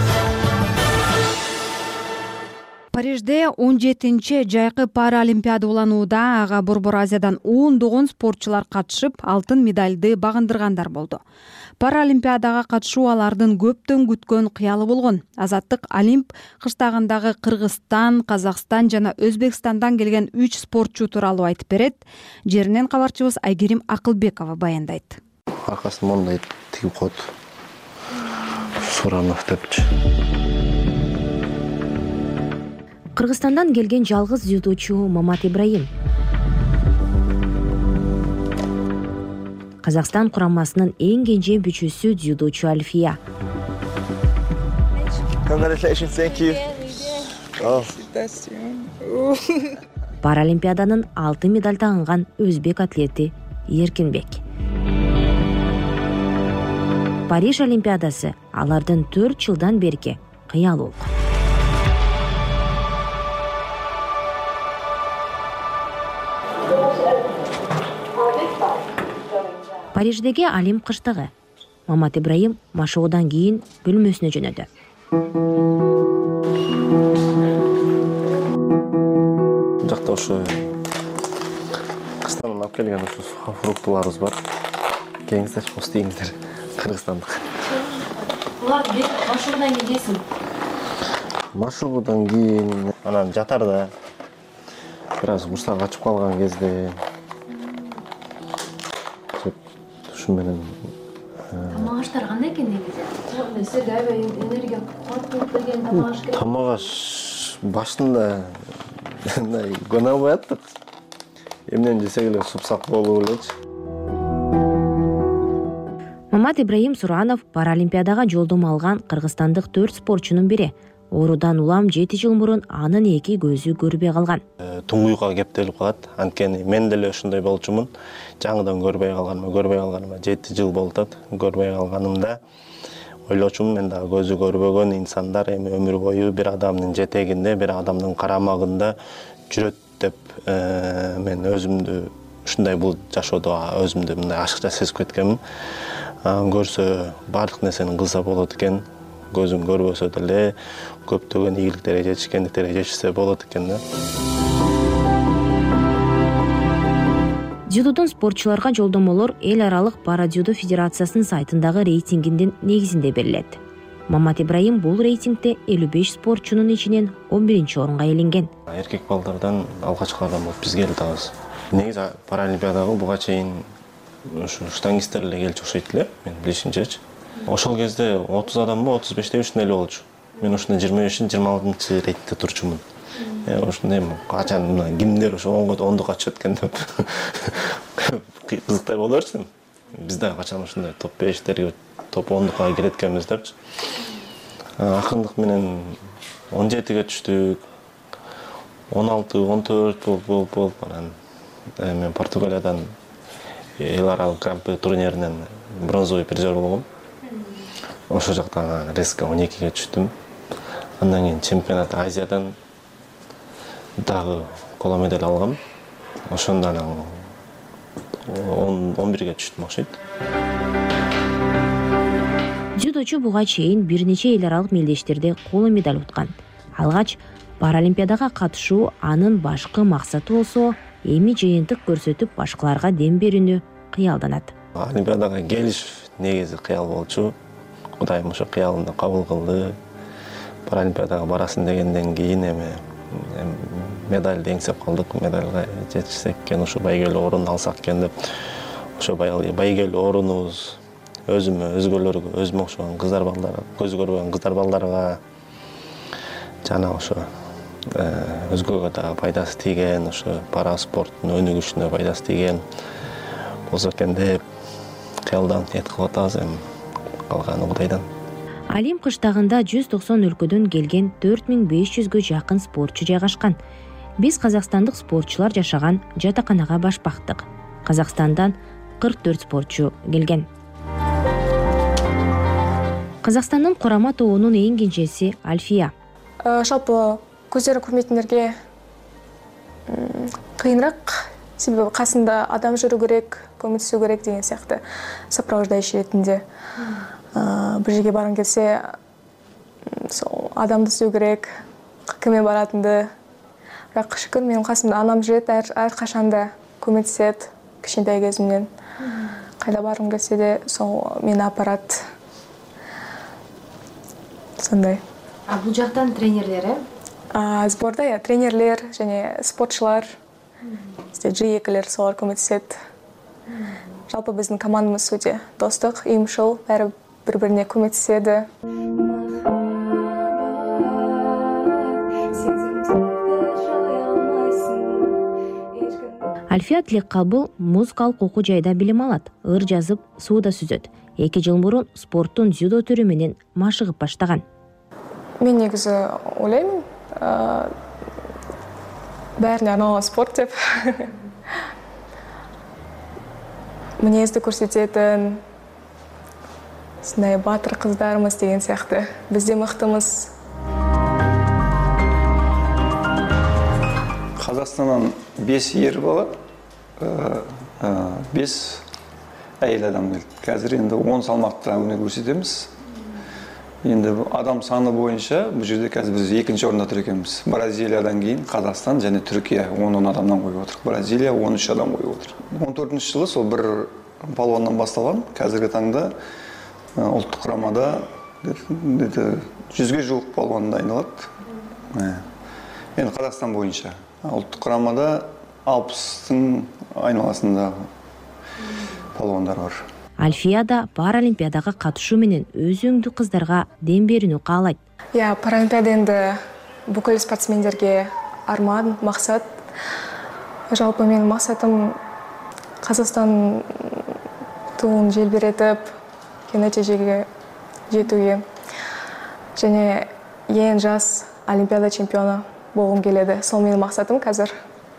Парижде 17-чи жайкы паралимпиада уланууда. Ага Борбор Азиядан ондогон спортчулар катышып, алтын медальды багындыргандар болду. Паралимпиадага катышуу алардын көптөн күткөн кыялы болгон. Азаттык Олимп кыштагындагы Кыргызстан, Казакстан жана Өзбекстандан келген 3 спортчу тууралуу айтып берет. Жеринен кабарчыбыз Айгерим Акылбекова баяндайт. Аркасын мондай тигип коет. Суранов депчи. Кыргызстандан келген жалгыз дзюдочу Мамат Ибраим. Казакстан курамасынын эң кенже бүчүсү дзюдочу Альфия. Паралимпиаданын алтын медаль тагынган өзбек атлети Эркинбек. Париж олимпиадасы алардын 4 жылдан берки кыялуу. Париждеги Алим кыштыгы. Мамат Ибраим машыгуудан кийин бөлмөсүнө жөнөдү. Жакта ушу Кыргызстандан алып келген ушу фруктыларыбыз бар. Келиңиздер, остейиңиздер, кыргызстандык. Булар машыгуудан кийин жейсиң? Машыгуудан кийин анан жатарда бир аз курсак ачып калган кезде ушу менен тамак аштар кандай экен негизи? Силерге аябай энергия кубаттуулук берген тамак аш керек. Тамак аш башында көне албай аттык. Эмнени жесек эле супсак болуп элечи. Мамат Ибраим Суранов Паралимпиадага жолдомо алган кыргызстандык 4 спортчунун бири. Оорудан улам 7 жыл мурун анын эки көзү көрбөй калган. Туңгуйга кептелип калат. Анткени мен деле ошондой болчумун. Жаңыдан көрбөй калганыма 7 жыл болуп атат. Көрбөй калганымда ойлочумун, мен дагы көзү көрбөгөн инсандар эми өмүр бою бир адамдын жетегинде, бир адамдын карамагында жүрөт деп мен өзүмдү ушундай бул жашоодо өзүмдү мындай ашыкча сезип кеткенмин. Көрсө баардык нерсени кылса болот экен. Көзүн көрбөсө деле көптөгөн ийгиликтерге жетишкендиктерге жетишсе болот экен да. Дзюдодон спортчуларга жолдомолор эл аралык Парадзюдо федерациясынын сайтындагы рейтингиндин негизинде берилет. Мамат Ибраим бул рейтингде 55 спортчунун ичинен 11-орунга ээленген. Эркек балдардан алгачкылардан болуп биз келдик. Негизи Паралимпиадага буга чейин ушу штангисттер эле келчү окшойт эле, мен билишимчечи. Ошол кезде 30 адамбы, 35 ушундай эле болчу. Мен ушундай 25-26 рейтингде турчумун. Ошондой качан кимдер ошо 10-га чыгат экен деп кызыктай боло берчү. Биз да качан ушундай топ 5-терге, топ 10-га кирет экенбиз депчи. Акырындык менен 17-ге түштүк. 16-14 болуп анан мен Португалиядан эл аралык гран-при турниринен бронзовый призер болгом. Ошол жактан резко 12-ге түштүм. Андан кийин чемпионат Азиядан дагы коло медаль алгам. Ошондон 11-ге түштүм окшойт. Дзюдочу буга чейин бир нече эл аралык мелдештерде коло медаль уткан. Алгач Паралимпиадага катышуу анын башкы максаты болсо, эми жыйынтык көрсөтүп башкаларга дем берүүнү кыялданат. Олимпиадага келиш негизи кыял болчу. Кудайым ошо кыялымды кабыл кылды. Паралимпиадага барасың дегенден кийин эми медальды эңсеп калдык. Медальга жетишсек экен, ошо байгелүү орун алсак экен деп. Ошо байгелүү орунубуз өзүмө, өзгөлөргө, өзүмө окшогон кыздар балдарга, көзү көрбөгөн кыздар балдарга жана ошо өзгөгө да пайдасы тийген, ошо пара спорттун өнүгүшүнө пайдасы тийген болсо экен деп кыялдан эт кылып атабыз, эми калганы Кудайдан. Алим кыштагында 190 өлкөдөн келген 4500гө жакын спортчу жайгашкан. Биз казакстандык спортчулар жашаган жатаканага баш бактык. Казакстандан 44 спортчу келген. Казакстандын курама тобунун эң кенжеси Альфия. Жалпы көздөрү көрмөйтүндөргө кыйыныраак, себеби касында адам жүрүү керек, көмүтүшүү керек деген сыяктуу сопровождающий ретинде. Бир жерге баргың келсе, сол адамды сүйүү керек, кимге баратынды. Бирок шүкүр, менин касымда анам жүрөт, ар качанда көмөтүшөт кичинекей кезимден. Кайда баргым келсе де, сол мени апарат. Сондай. Бул жактан тренерлер, Сборда тренерлер және спортчулар, G2-лер солар көмөтүшөт. Жалпы биздин командабыз өтө достук, уюмшул, баары бири-бирине көмөтүшөдү. Альфия Тилеккабыл музыкалык окуу жайда билим алат, ыр жазып, сууда сүзөт. 2 жыл мурун спорттун дзюдо түрү менен машыгып баштаган. Мен негизи ойлойм, бәріне арналган спорт деп. Мүнөздү көрсөтөтүн, сындай батыр кыздарыбыз деген сыяктуу. Биз де мыктымыз. Казакстандан 5 ер бала, 5 әйел адам келді. Қазір енді 10 салмақта өнер көрсетеміз. Енді адам саны бойынша бұл жерде қазір біз екінші орында тұр екенбіз. Бразилиядан кейін Қазақстан және Түркия 10 адамнан қойып отыр. Бразилия 13 адам қойып отыр. 14 жылы сол бір палуаннан басталған. Қазіргі таңда ұлттық құрамада 100-ге жуық палуан дайындалады. Енді Қазақстан бойынша. Ұлттық құрамада 60-тың айналасындағы палуандар бар. Альфияда Паралимпиадаға катышуу менен өз өңдүү кыздарга дем берүүнү каалайт. Паралимпиада енді бүкіл спортсмендерге арман, мақсат. Жалпы менің мақсатым Қазақстан туын желбіретіп, нәтижеге жетуге. Және ең жас Олимпиада чемпионы болғым келеді. Сол менің мақсатым қазір.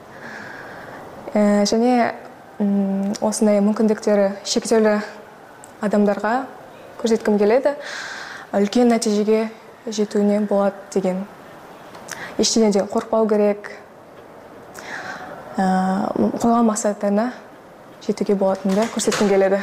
Және осындай мүмкіндіктері шектеулі адамдарға көрсеткім келеді. Үлкен нәтижеге жетуіне болады деген. Ештеңеден қорықпау керек. Қойған мақсаттарына жетуге болатынды көрсеткім келеді.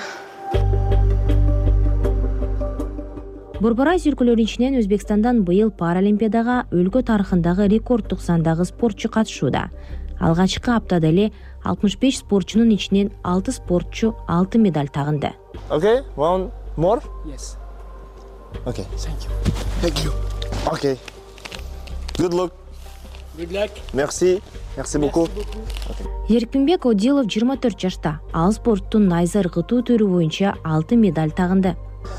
Борбор Азия өлкөлөрүнүн ичинен Өзбекстандан быйыл Паралимпиадага өлкө тарыхындагы рекордтук сандагы спортчу катышууда. Алгачкы аптада эле 65 спортчунун ичинен 6 спортчу 6 медаль тагынды. Okay, one more? Yes. Okay, thank you. Thank you. Okay. Good luck. Good luck. Merci. Merci beaucoup. Эркинбек Одилов 24 жашта. Ал спорттун найза ыргытуу түрү боюнча 6 медаль тагынды.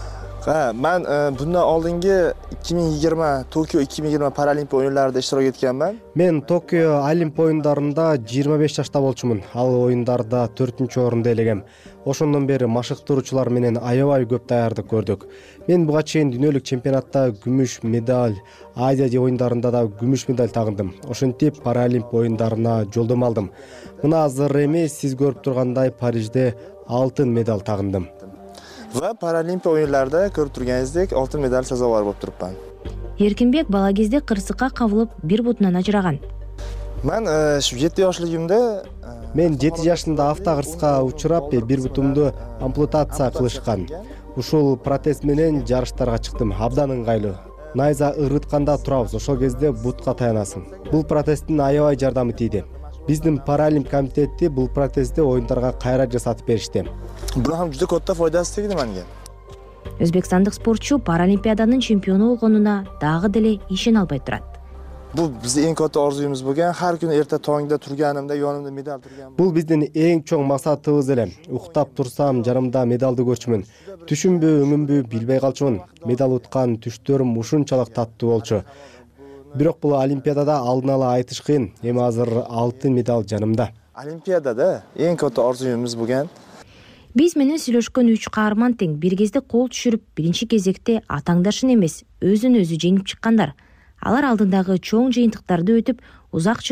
Мен bundan oldingi 2020 Tokyo 2020 Paralimpiya oyunlarida iştirak etganman. Мен Токио Олимп оюндарында 25 жашта болчумун. Ал оюндарда 4-орунду ээлегем. Ошондон бери машыктыруучулар менен аябай көп даярдык көрдүк. Мен буга чейин дүйнөлүк чемпионатта күмүш медаль, Азия оюндарында да күмүш медаль тагындым. Ошентип Паралимп оюндарына жолдомо алдым. Мына азыр эмес, сиз көрүп тургандай Парижде алтын медаль тагындым. Va Paralimpiya o'yinlarida ko'rib turganingizdek oltin medal sazovor bo'lib turibman. Эркинбек бала кезде кырсыкка кабылып, бир бутунан ажыраган. Men 7 yoshligimda Мен 7 жашында автокырсыкка учурап, бир бутумду ампутация кылышкан. Ушул протез менен жарыштарга чыктым. Абдан ыңгайлуу. Найза ырытканда турабыз, ошол кезде бутка таянасың. Бул протездин аябай жардамы тийди. Биздин Паралимп комитети бул протезди оюндарга кайра жасатып беришти. Бул ham juda katta foydasi tegdi menga. Өзбекстандык спортчу Паралимпиаданын чемпиону болгонуна дагы деле ишене албай турат. Бул биздин эң katta orzuyumuz bo'lgan, har kuni erta tongda turganimda yonimda medal turgan. Бул биздин эң чоң максатыбыз эле. Уктап турсам, жарымда медалды көрчүмүн. Түшүмбү, өңүмбү билбей калчумун. Медал уткан түштөрүм ушунчалык таттуу болчу. Бирок бул Олимпиадада алдын ала айтыш кыйын. Эми азыр алтын медаль жанымда. Олимпиадада эң katta orzuyumuz bo'lgan. Биз менен сүйлөшкөн 3 каарман тең бир кезде кол түшүрүп, биринчи кезекте атаңдашын эмес, өзүн өзү жеңип чыккандар. Алар алдындагы чоң жыйынтыктарды өтүп, узак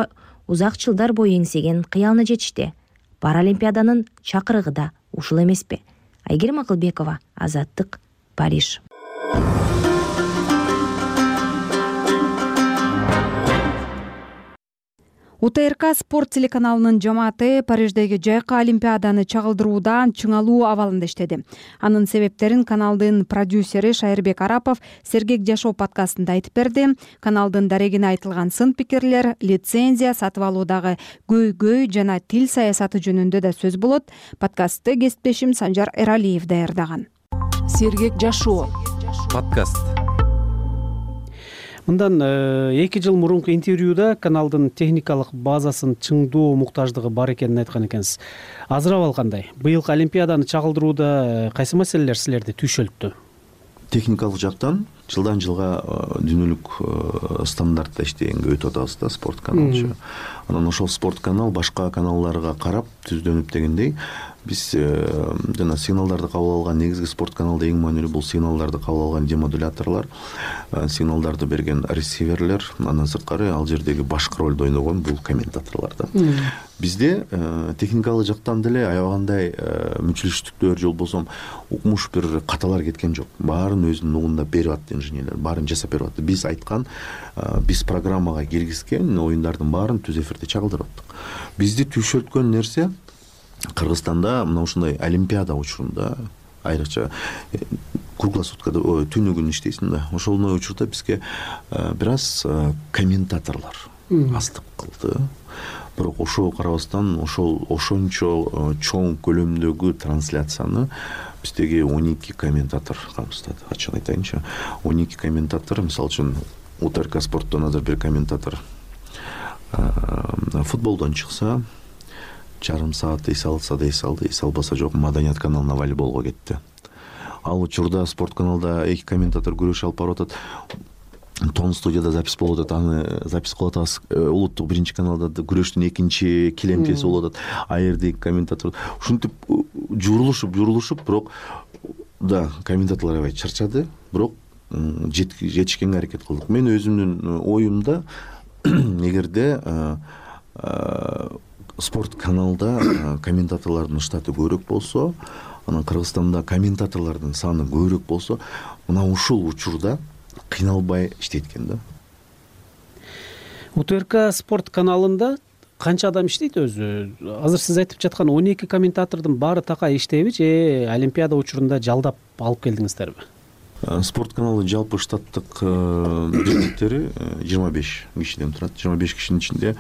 жылдар бою эңсеген кыялына жетишти. Паралимпиаданын чакырыгы да ушул эмеспи? Айгерим Акылбекова, Азаттык, Париж. УТРК спорт телеканалынын жамааты Париждеги жайкы Олимпиаданы чагылдыруудан чыңалуу абалында иштеди. Анын себептерин каналдын продюсери Шайырбек Арапов Сергек жашоо подкастында айтып берди. Каналдын дарегине айтылган сын пикирлер, лицензия сатып алуудагы көйгөй жана тил саясаты жөнүндө да сөз болот. Подкастты кесиптешим Санжар Эралиев даярдаган. Сергек жашоо подкаст. Мындан 2 жыл мурунку интервьюда каналдын техникалык базасын чыңдоо муктаждыгы бар экенин айткан экенсиз. Азыр абал кандай? Быйылкы Олимпиаданы чагылдырууда кайсы маселелер силерди түйшөлттү? Техникалык жактан жылдан жылга дүйнөлүк стандартта иштегенге өтүп атабыз да, спорт каналчы. Анан ошол спорт канал башка каналдарга карап түздөнүп дегендей биз жана сигналдарды кабыл алган негизги спорт каналда эң маанилүү бул сигналдарды кабыл алган демодуляторлор, сигналдарды берген ресиверлер, андан сырткары ал жердеги башкы ролду ойногон бул комментаторлор да. Бизде техникалык жактан деле аябагандай мүчүлүштүктөр же болбосо укмуш бир каталар кеткен жок. Баарын өзүнүн угунда берип атты инженерлер, баарын жасап берип атты. Биз айткан, биз программага киргизген оюндардын баарын түз эфирде чагылдырып аттык. Бизди түйшөлткөн нерсе Кыргызстанда мына ушундай олимпиада учурунда айрыкча круглая суткада түнү күн иштейсиң да, ошол учурда бизге бир аз комментаторлор аздык кылды. Бирок ошого карабастан ошончо чоң көлөмдөгү трансляцияны биздеги 12 комментатор камсыздады. Ачык айтайынчы, 12 комментатор, мисалы үчүн УТРК спорттон азыр бир комментатор футболдон чыкса, жарым саат эс алса да эс алды, эс албаса жок, маданият каналына волейболго кетти. Ал учурда спорт каналда 2 комментатор күрөш алып барып атат. Тон студияда запись болуп атат, аны запись кылып атабыз. Улуттук 1-каналда күрөштүн 2 келемтеси болуп атат. А жерде комментатор ушинтип журулушуп, бирок да комментаторлор аябай чарчады, бирок жетишкенге аракет кылдык. Мен өзүмдүн оюмда эгерде спорт каналда комментаторлордун штаты көбүрөөк болсо, анан Кыргызстанда комментаторлордун саны көбүрөөк болсо, мына ушул учурда кыйналбай иштейт экен да. УТРК спорт каналында канча адам иштейт өзү? Азыр сиз айтып жаткан 12 комментатордун баары такай иштейби же олимпиада учурунда жалдап алып келдиңиздерби? Спорт каналы жалпы штаттык бирликтери 25 кишиден турат. 25 кишинин ичинде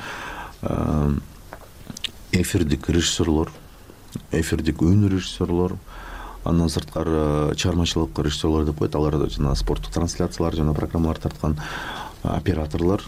эфирдик режиссерлор, эфирдик өнөр режиссерлор, андан сырткары чыгармачылык режиссерлор деп коет. Алар жана спорттук трансляциялар жана программалар тарткан операторлор,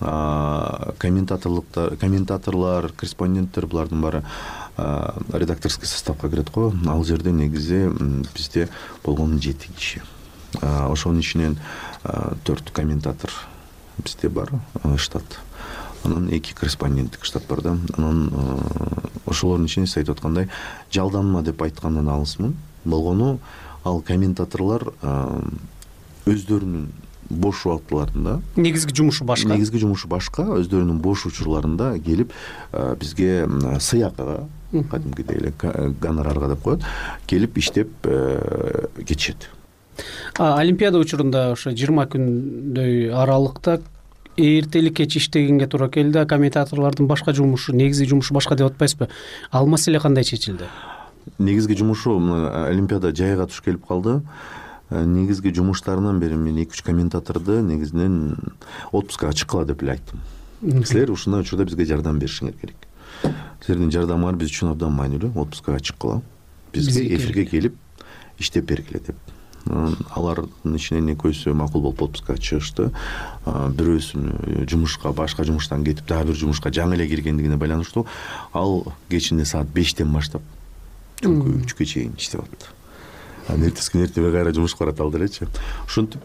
комментаторлор, корреспонденттер, булардын баары редакторский составка кирет го. Ал жерде негизи бизде болгону 7 киши. Ошонун ичинен 4 комментатор бизде бар штат. Анан 2 корреспонденттик штат бар да. Анан ошолордун ичинде сиз айтып аткандай жалданма деп айткандан алысмын. Болгону ал комментаторлор өздөрүнүн бош убактыларында негизги жумушу башка, өздөрүнүн бош учурларында келип бизге сыякага, кадимкидей эле гонорарга деп коет, келип иштеп кетишет. Олимпиада учурунда ошо 20 күндөй аралыкта эртелик кеч иштегенге туура келди. Комментаторлордун башка жумушу, негизги жумушу башка деп атпайсызбы? Ал маселе кандай чечилди? Негизги жумушу Олимпиада жайга туш келип калды. Негизги жумуштарынан бери мен 2-3 комментаторду негизинен отпускага чыккыла деп эле айттым. Силер ушундай учурда бизге жардам беришиңер керек. Силердин жардамыңар биз үчүн абдан маанилүү. Отпускага чыккыла, бизге эфирге келип иштеп бергиле деп. Алардын ичинен экөөсү макул болуп отпускага чыгышты. Бирөөсүн жумушка, башка жумуштан кетип, дагы бир жумушка жаңы эле киргендигине байланыштуу. Ал кечинде саат 5-тен баштап түнкү 3-кө чейин иштеп атты. Эртеси күнү эртеме кайра жумушка барат элечи. Ушинтип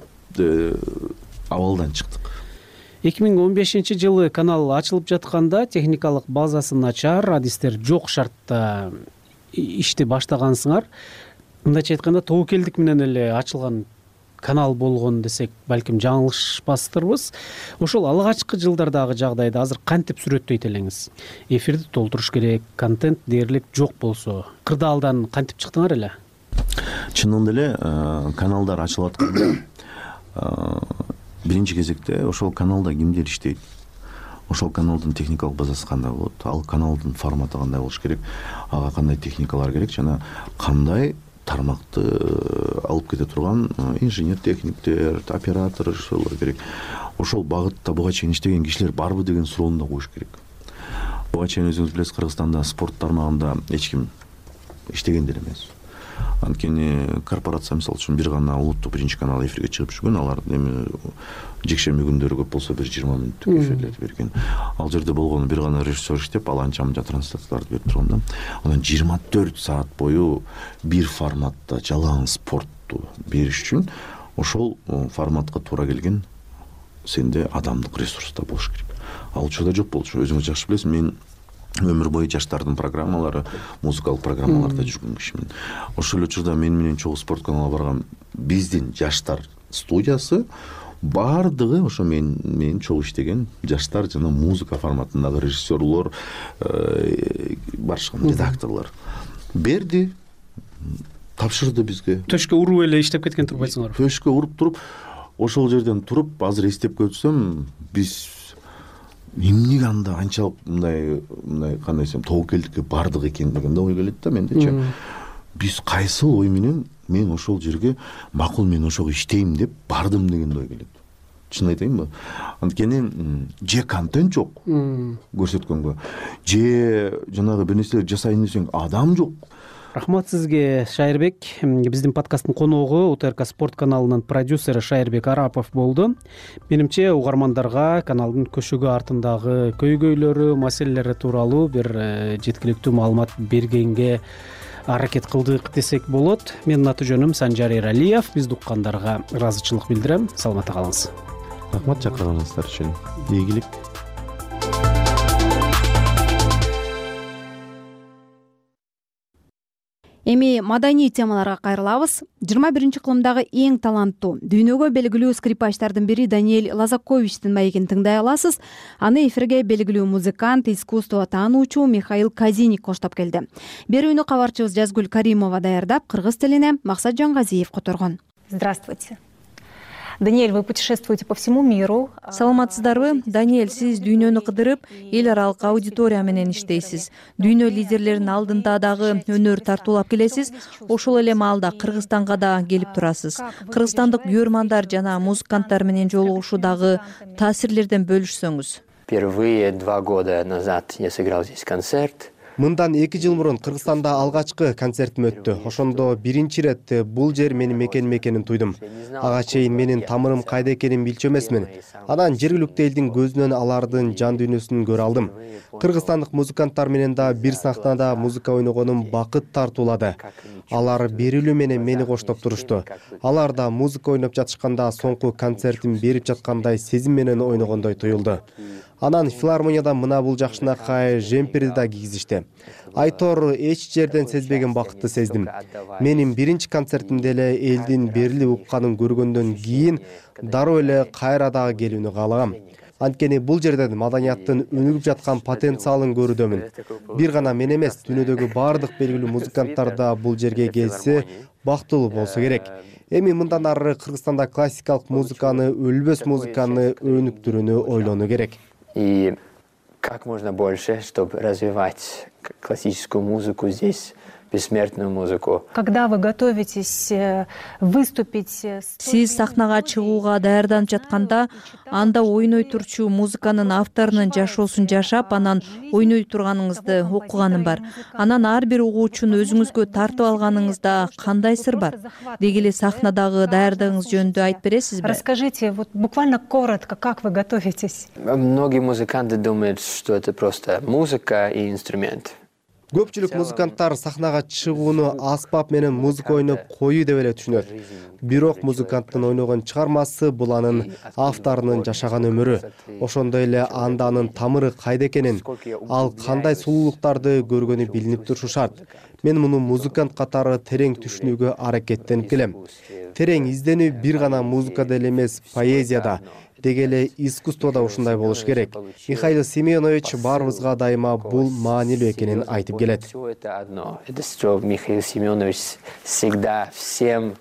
абалдан чыктык. 2015-жылы канал ачылып жатканда техникалык базасы начар, адистер жок шартта ишти баштагансыңар. Мындайча айтканда тобокелдик менен эле ачылган канал болгон десек, балким жаңылышпастырбыз. Ошол алгачкы жылдардагы жагдайды азыр кантип сүрөттөйт элеңиз? Эфирди толтуруш керек, контент дээрлик жок болсо, кырдаалдан кантип чыктыңар эле? Чынында эле каналдар ачылып атканда биринчи кезекте ошол каналда кимдер иштейт? Ошол каналдын техникалык базасы кандай болот? Ал каналдын форматы кандай болуш керек? Ага кандай техникалар керек жана кандай тармакты алып кете турган инженер техниктер, оператор керек. Ошол багытта буга чейин иштеген кишилер барбы деген суроону да коюш керек. Буга чейин өзүңүз билесиз, Кыргызстанда спорт тармагында эч ким иштеген деле эмес. Анткени корпорация мисалы үчүн бир гана улуттук 1-канал эфирге чыгып жүргөн. Алар эми жекшемби күндөрү көп болсо бир 20 мүнөттүк эфирлерди берген. Ал жерде болгону бир гана режиссер иштеп, ал анча-мынча трансляцияларды берип турган да. Анан 24 саат бою бир форматта жалаң спортту бериш үчүн ошол форматка туура келген сенде адамдык ресурс да болуш керек. Ал учурда жок болчу. Өзүңүз жакшы билесиз, мен өмүр бою жаштардын программалары, музыкалык программаларда жүргөн кишимин. Ошол эле учурда мен менен чогуу спорт каналына барган биздин жаштар студиясы баардыгы ошо мен чогуу иштеген жаштар жана музыка форматындагы режиссерлор, барышкан редакторлор берди, тапшырды бизге. Төшкө уруп эле иштеп кеткен турбайсыңар? Төшкө уруп туруп, ошол жерден туруп азыр эстеп көрсөм, биз эмнеге анда анчалык мындай кандай десем тобокелдикке бардык экен деген да ой келет да мендечи. Биз кайсыл ой менен мен ошол жерге макул мен ошого иштейм деп бардым деген ой келет. Чын айтайынбы? Анткени же контент жок көрсөткөнгө, же жанагы бир нерселер жасайын десең адам жок. Рахмат сизге, Шайырбек. Биздин подкасттын коногу УТРК спорт каналынын продюсери Шайырбек Арапов болду. Менимче угармандарга каналдын көшөгү артындагы көйгөйлөрү, маселелери тууралуу бир жеткиликтүү маалымат бергенге аракет кылдык десек болот. Менин аты жөнүм Санжар Эралиев. Бизди уккандарга ыраазычылык билдирем. Саламатта калыңыз. Рахмат чакырганыңыздар үчүн. Ийгилик. Эми маданий темаларга кайрылабыз. 21-кылымдагы эң таланттуу, дүйнөгө белгилүү скрипачтардын бири Даниэль Лазаковичтин маегин тыңдай аласыз. Аны эфирге белгилүү музыкант, искусство таануучу Михаил Казиник коштоп келди. Берүүнү кабарчыбыз Жазгүл Каримова даярдап, кыргыз тилине Максат Жангазиев которгон. Здравствуйте. Даниэль, вы путешествуете по всему миру. Саламатсыздарбы? Даниэль, сиз дүйнөнү кыдырып, эл аралык аудитория менен иштейсиз. Дүйнө лидерлеринин алдында дагы өнөр тартуулап келесиз. Ошол эле маалда Кыргызстанга да келип турасыз. Кыргызстандык көрмандар жана музыканттар менен жолугушуудагы таасирлерден бөлүшсөңүз. Впервые 2 года назад я сыграл здесь концерт. Мындан 2 жыл мурун Кыргызстанда алгачкы концертим өттү. Ошондо биринчи ирет бул жер менин мекеним экенин туйдум. Ага чейин менин тамырым кайда экенин билчү эмесмин. Анан жергиликтүү элдин көзүнөн алардын жан дүйнөсүн көрө алдым. Кыргызстандык музыканттар менен да бир сахнада музыка ойногонум бакыт тартуулады. Алар берилүү менен мени коштоп турушту. Алар да музыка ойноп жатышканда соңку концертин берип жаткандай сезим менен ойногондой туюлду. Анан филармонияда мына бул жакшынакай жемперди да кийгизишти. Айтор эч жерден сезбеген бакытты сездим. Менин биринчи концертимде эле элдин берилип укканын көргөндөн кийин дароо эле кайра дагы келүүнү каалагам. Анткени бул жерден маданияттын өнүгүп жаткан потенциалын көрүүдөмүн. Бир гана мен эмес, дүйнөдөгү бардык белгилүү музыканттар да бул жерге келсе бактылуу болсо керек. Эми мындан ары Кыргызстанда классикалык музыканы, өлбөс музыканы өнүктүрүүнү ойлонуу керек. И как можно больше, чтобы развивать классическую музыку здесь, бессмертную музыку. Когда вы готовитесь выступить... Сиз сахнага чыгууга даярданып жатканда, анда ойной турчу музыканын авторунун жашоосун жашап, анан ойной турганыңызды окуганым бар. Анан ар бир угуучуну өзүңүзгө тартып алганыңызда кандай сыр бар? Деги эле сахнадагы даярдыгыңыз жөнүндө айтып бересизби? Расскажите, вот буквально коротко, как вы готовитесь? Многие музыканты думают, что это просто музыка и инструмент. Көпчүлүк музыканттар сахнага чыгууну аспап менен музыка ойноп коюу деп эле түшүнөт. Бирок музыканттын ойногон чыгармасы бул анын авторунун жашаган өмүрү. Ошондой эле анда анын тамыры кайда экенин, ал кандай сулуулуктарды көргөнү билинип турушу шарт. Мен муну музыкант катары терең түшүнүүгө аракеттенип келем. Терең изденүү бир гана музыкада эле эмес, поэзияда, деги эле искусствода ушундай болуш керек. Михаил Семенович баарыбызга дайыма бул маанилүү экенин айтып келет. Это что Михаил Семенович всегда всем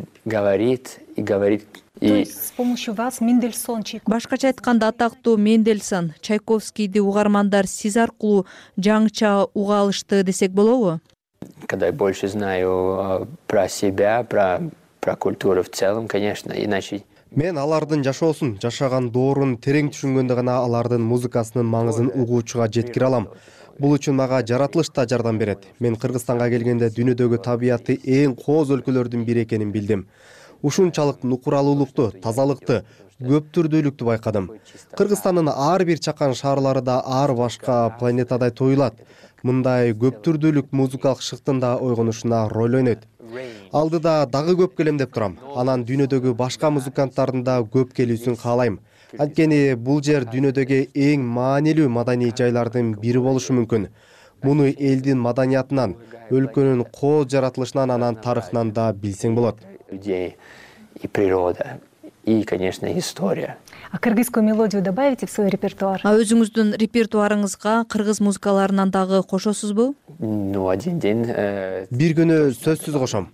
говорит и говорит. То есть с помощью вас Мендельсон, Чайковский. Башкача айтканда атактуу Мендельсон, Чайковскийди угармандар сиз аркылуу жаңыча уга алышты десек болобу? Когда я больше знаю про себя, про культуру в целом, конечно, иначе. Мен алардын жашоосун, жашаган доорун терең түшүнгөндө гана алардын музыкасынын маңызын угуучуга жеткире алам. Бул үчүн мага жаратылыш да жардам берет. Мен Кыргызстанга келгенде дүйнөдөгү табияты эң кооз өлкөлөрдүн бири экенин билдим. Ушунчалык нукуралуулукту, тазалыкты, көп түрдүүлүктү байкадым. Кыргызстандын ар бир чакан шаарлары да ар башка планетадай туюлат. Мындай көп түрдүүлүк музыкалык шыктын да ойгонушуна роль ойнойт. Алдыда дагы көп келем деп турам. Анан дүйнөдөгү башка музыканттардын да көп келүүсүн каалайм. Анткени бул жер дүйнөдөгү эң маанилүү маданий жайлардын бири болушу мүмкүн. Муну элдин маданиятынан, өлкөнүн кооз жаратылышынан, анан тарыхынан да билсең болот. Людей и природа, и, конечно, история. А кыргызскую мелодию добавите в свой репертуар? А өзүңүздүн репертуарыңызга кыргыз музыкаларынан дагы кошосузбу? Ну, один день. Бир күнү сөзсүз кошом.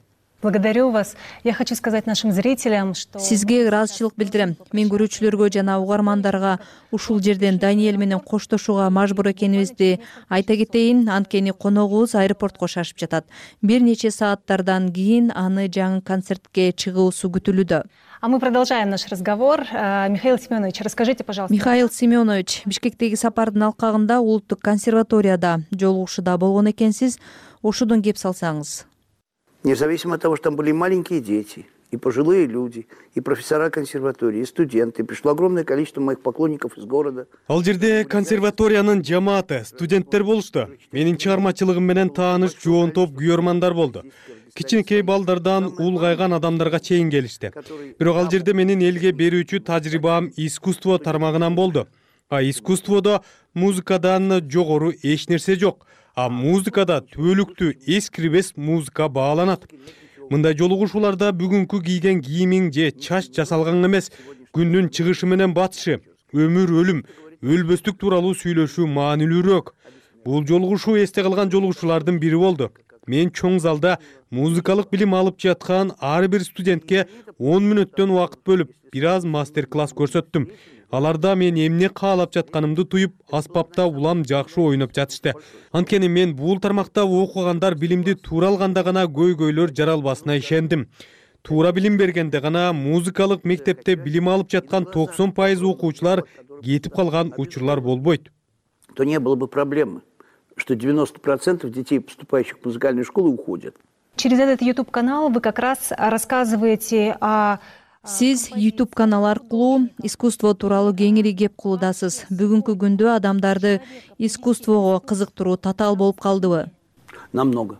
Благодарю вас. Я хочу сказать нашим зрителям, что... Сизге ыраазычылык билдирем. Мен көрүүчүлөргө жана угармандарга ушул жерден Даниэль менен коштошууга мажбур экенибизди айта кетейин. Анткени коногубуз аэропортко шашып жатат. Бир нече сааттардан кийин аны жаңы концертке чыгуусу күтүлүүдө. А мы продолжаем наш разговор. Михаил Семенович, расскажите, пожалуйста. Михаил Семенович, Бишкектеги сапардын алкагында Улуттук консерваторияда жолугушууда болгон экенсиз. Ошодон кеп салсаңыз. Независимо от того, что там были маленькие дети, и пожилые люди, и профессора консерватории, и студенты. Пришло огромное количество моих поклонников из города. Ал жерде консерваториянын жамааты, студенттер болушту. Менин чыгармачылыгым менен тааныш жоон топ күйөрмандар болду. Кичинекей балдардан улгайган адамдарга чейин келишти. Бирок ал жерде менин элге берүүчү тажрыйбам искусство тармагынан болду. Искусстводо музыкадан жогору эч нерсе жок. Музыкада түбөлүктүү эскирбес музыка бааланат. Мындай жолугушууларда бүгүнкү кийген кийимиң же чач жасалган эмес, күндүн чыгышы менен батышы, өмүр өлүм, өлбөстүк тууралуу сүйлөшүү маанилүүрөөк. Бул жолугушуу эсте калган жолугушуулардын бири болду. Мен чоң залда музыкалык билим алып жаткан ар бир студентке 10 мүнөттөн убакыт бөлүп, бир аз мастер-класс көрсөттүм. Аларда мен эмне каалап жатканымды туюп, аспапта улам жакшы ойноп жатышты. Анткени мен бул тармакта окугандар билимди туура алганда гана көйгөйлөр жаралбасына ишендим. Туура билим бергенде гана музыкалык мектепте билим алып жаткан 90% окуучулар кетип калган учурлар болбойт. То не было бы проблемы, что 90% детей, поступающих в музыкальную школу, уходят. Через этот YouTube-канал вы как раз рассказываете о... Сиз YouTube канал аркылуу искусство тууралуу кеңири кеп кылуудасыз. Бүгүнкү күндө адамдарды искусствого кызыктыруу татаал болуп калдыбы? Намного.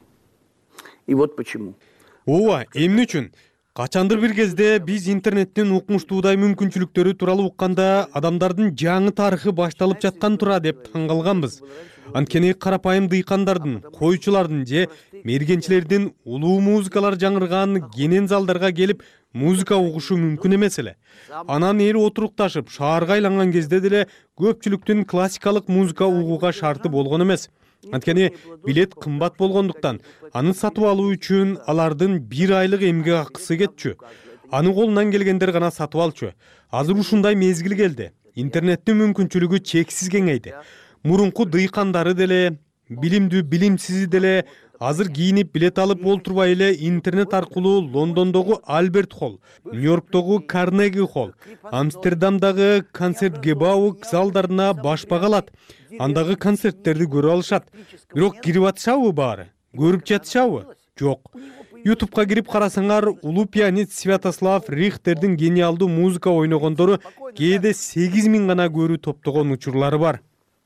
И вот почему. Ооба, эмне үчүн? Качандыр бир кезде биз интернеттин укмуштуудай мүмкүнчүлүктөрү тууралуу укканда адамдардын жаңы тарыхы башталып жаткан тура деп таң калганбыз. Анткени карапайым дыйкандардын, койчулардын же мергенчилердин улуу музыкалар жаңырган кенен залдарга келип музыка угушу мүмкүн эмес эле. Анан эл отурукташып, шаарга айланган кезде деле көпчүлүктүн классикалык музыка угууга шарты болгон эмес. Анткени билет кымбат болгондуктан, аны сатып алуу үчүн алардын 1 айлык эмгек акысы кетчү. Аны колунан келгендер гана сатып алчу. Азыр ушундай мезгил келди. Интернеттин мүмкүнчүлүгү чексиз кеңейди. Мурунку дыйкандары деле, билимдүү билимсизи деле азыр кийинип билет алып олтурбай эле интернет аркылуу Лондондогу Альберт Холл, Нью-Йорктогу Карнеги Холл, Амстердамдагы концерт Гебаук залдарына башпак алат. Андагы концерттерди көрүп алышат. Бирок кирип атышабы баары? Көрүп жатышабы? Жок. YouTube'га кирип карасаңар, улуу пианист Святослав Рихтердин гениалдуу музыка ойногондору кээде 8000 гана көрүү топтогон учурлары бар.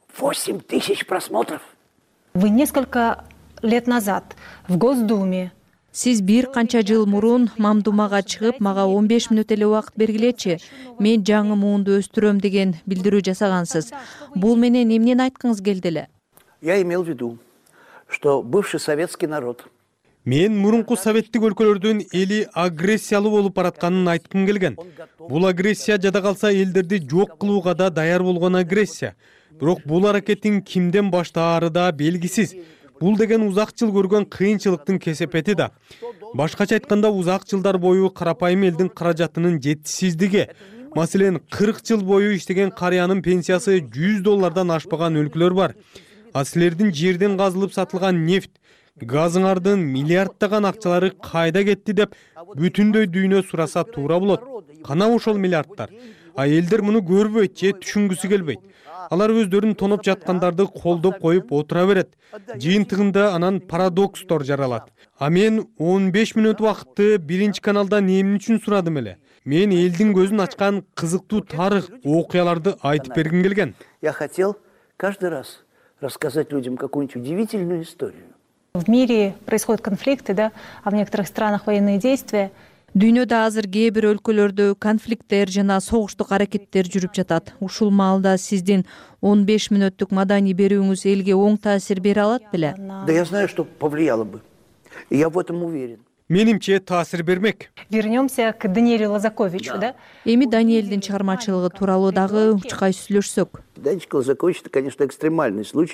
8000 просмотров. Вы несколько лет назад в Госдуме. Сиз бир канча жыл мурун Мамдумага чыгып, мага 15 мүнөт эле убакыт бергилечи. Мен жаңы муунду өстүрөм деген билдирүү жасагансыз. Бул менен эмнени айткыңыз келди эле? Я имел в виду, что бывший советский народ. Мен мурунку советтик өлкөлөрдүн эли агрессиялуу болуп баратканын айткым келген. Бул агрессия жада калса элдерди жок кылууга да даяр болгон агрессия. Бирок бул аракеттин кимден баштаары да белгисиз. Бул деген узак жыл көргөн кыйынчылыктын кесепети да. Башкача айтканда, узак жылдар бою карапайым элдин каражатынын жетишсиздиги. Маселен, 40 жыл бою иштеген карыянын пенсиясы $100 ашпаган өлкөлөр бар. Силердин жерден казылып сатылган нефть, газыңардын миллиарддаган акчалары кайда кетти деп бүтүндөй дүйнө сураса туура болот. Кана ошол миллиарддар? Элдер муну көрбөйт же түшүнгүсү келбейт. Алар өздөрүн тоноп жаткандарды колдоп коюп отура берет. Жыйынтыгында анан парадокстор жаралат. Мен 15 мүнөт убакытты биринчи каналда эмне үчүн сурадым эле? Мен элдин көзүн ачкан кызыктуу тарых, окуяларды айтып бергим келген. Я хотел каждый раз рассказать людям какую-нибудь удивительную историю. В мире происходят конфликты, да, а в некоторых странах военные действия. Дүйнөдө азыр кээ бир өлкөлөрдө конфликттер жана согуштук аракеттер жүрүп жатат. Ушул маалда сиздин 15 мүнөттүк маданий берүүңүз элге оң таасир бере алат беле? Да я знаю, что повлияло бы. И я в этом уверен. Менимче таасир бермек. Вернемся к Даниэлю Лазаковичу, да? Эми Даниэлдин чыгармачылыгы тууралуу дагы учкай сүйлөшсөк. Данечка Лазакович — это, конечно, экстремальный случай.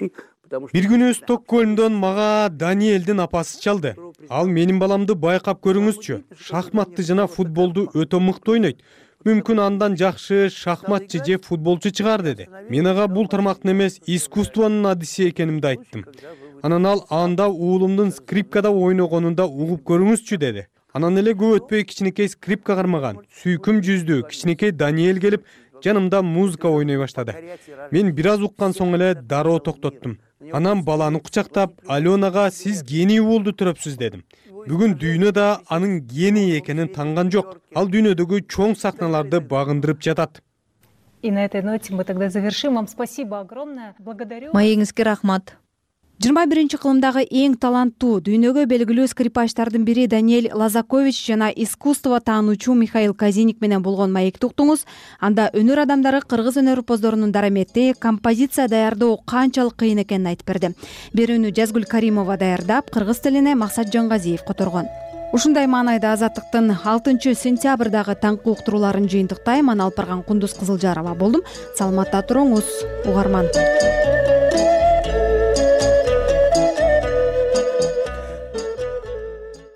Бир күнү Стокгольмдон мага Даниэлдин апасы чалды. Ал менин баламды байкап көрүңүзчү. Шахматты жана футболду өтө мыкты ойнойт. Мүмкүн андан жакшы шахматчы же футболчу чыгар деди. Мен ага бул тармактын эмес, искусствонун адиси экенимди айттым. Анан ал анда уулумдун скрипкада ойногонун да угуп көрүңүзчү деди. Анан эле көп өтпөй кичинекей скрипка кармаган, сүйкүм жүздүү кичинекей Даниэль келип жанымда музыка ойной баштады. Мен бир аз уккан соң эле дароо токтоттум. Анан баланы кучактап, Аленага сиз гений уулду төрөпсүз дедим. Бүгүн дүйнөдө анын гений экенин танган жок. Ал дүйнөдөгү чоң сахналарды багындырып жатат. И на этой ноте мы тогда завершим. Вам спасибо огромное. Благодарю. Маегиңизге рахмат. 21 кылымдагы эң таланттуу, дүйнөгө белгилүү скрипачтардын бири Даниэль Лазакович жана искусство таануучу Михаил Казиник менен болгон маекти уктуңуз. Анда өнөр адамдары кыргыз өнөр поздорунун дарамети, композиция даярдоо канчалык кыйын экенин айтып берди. Берүүнү Жазгүл Каримова даярдап, кыргыз тилине Максат Жангазиев которгон. Ушундай маанайда Азаттыктын 6 сентябрдагы таңкы уктурууларын жыйынтыктайм. Аны алып барган Кундуз Кызылжарова болдум. Саламатта туруңуз, угарман.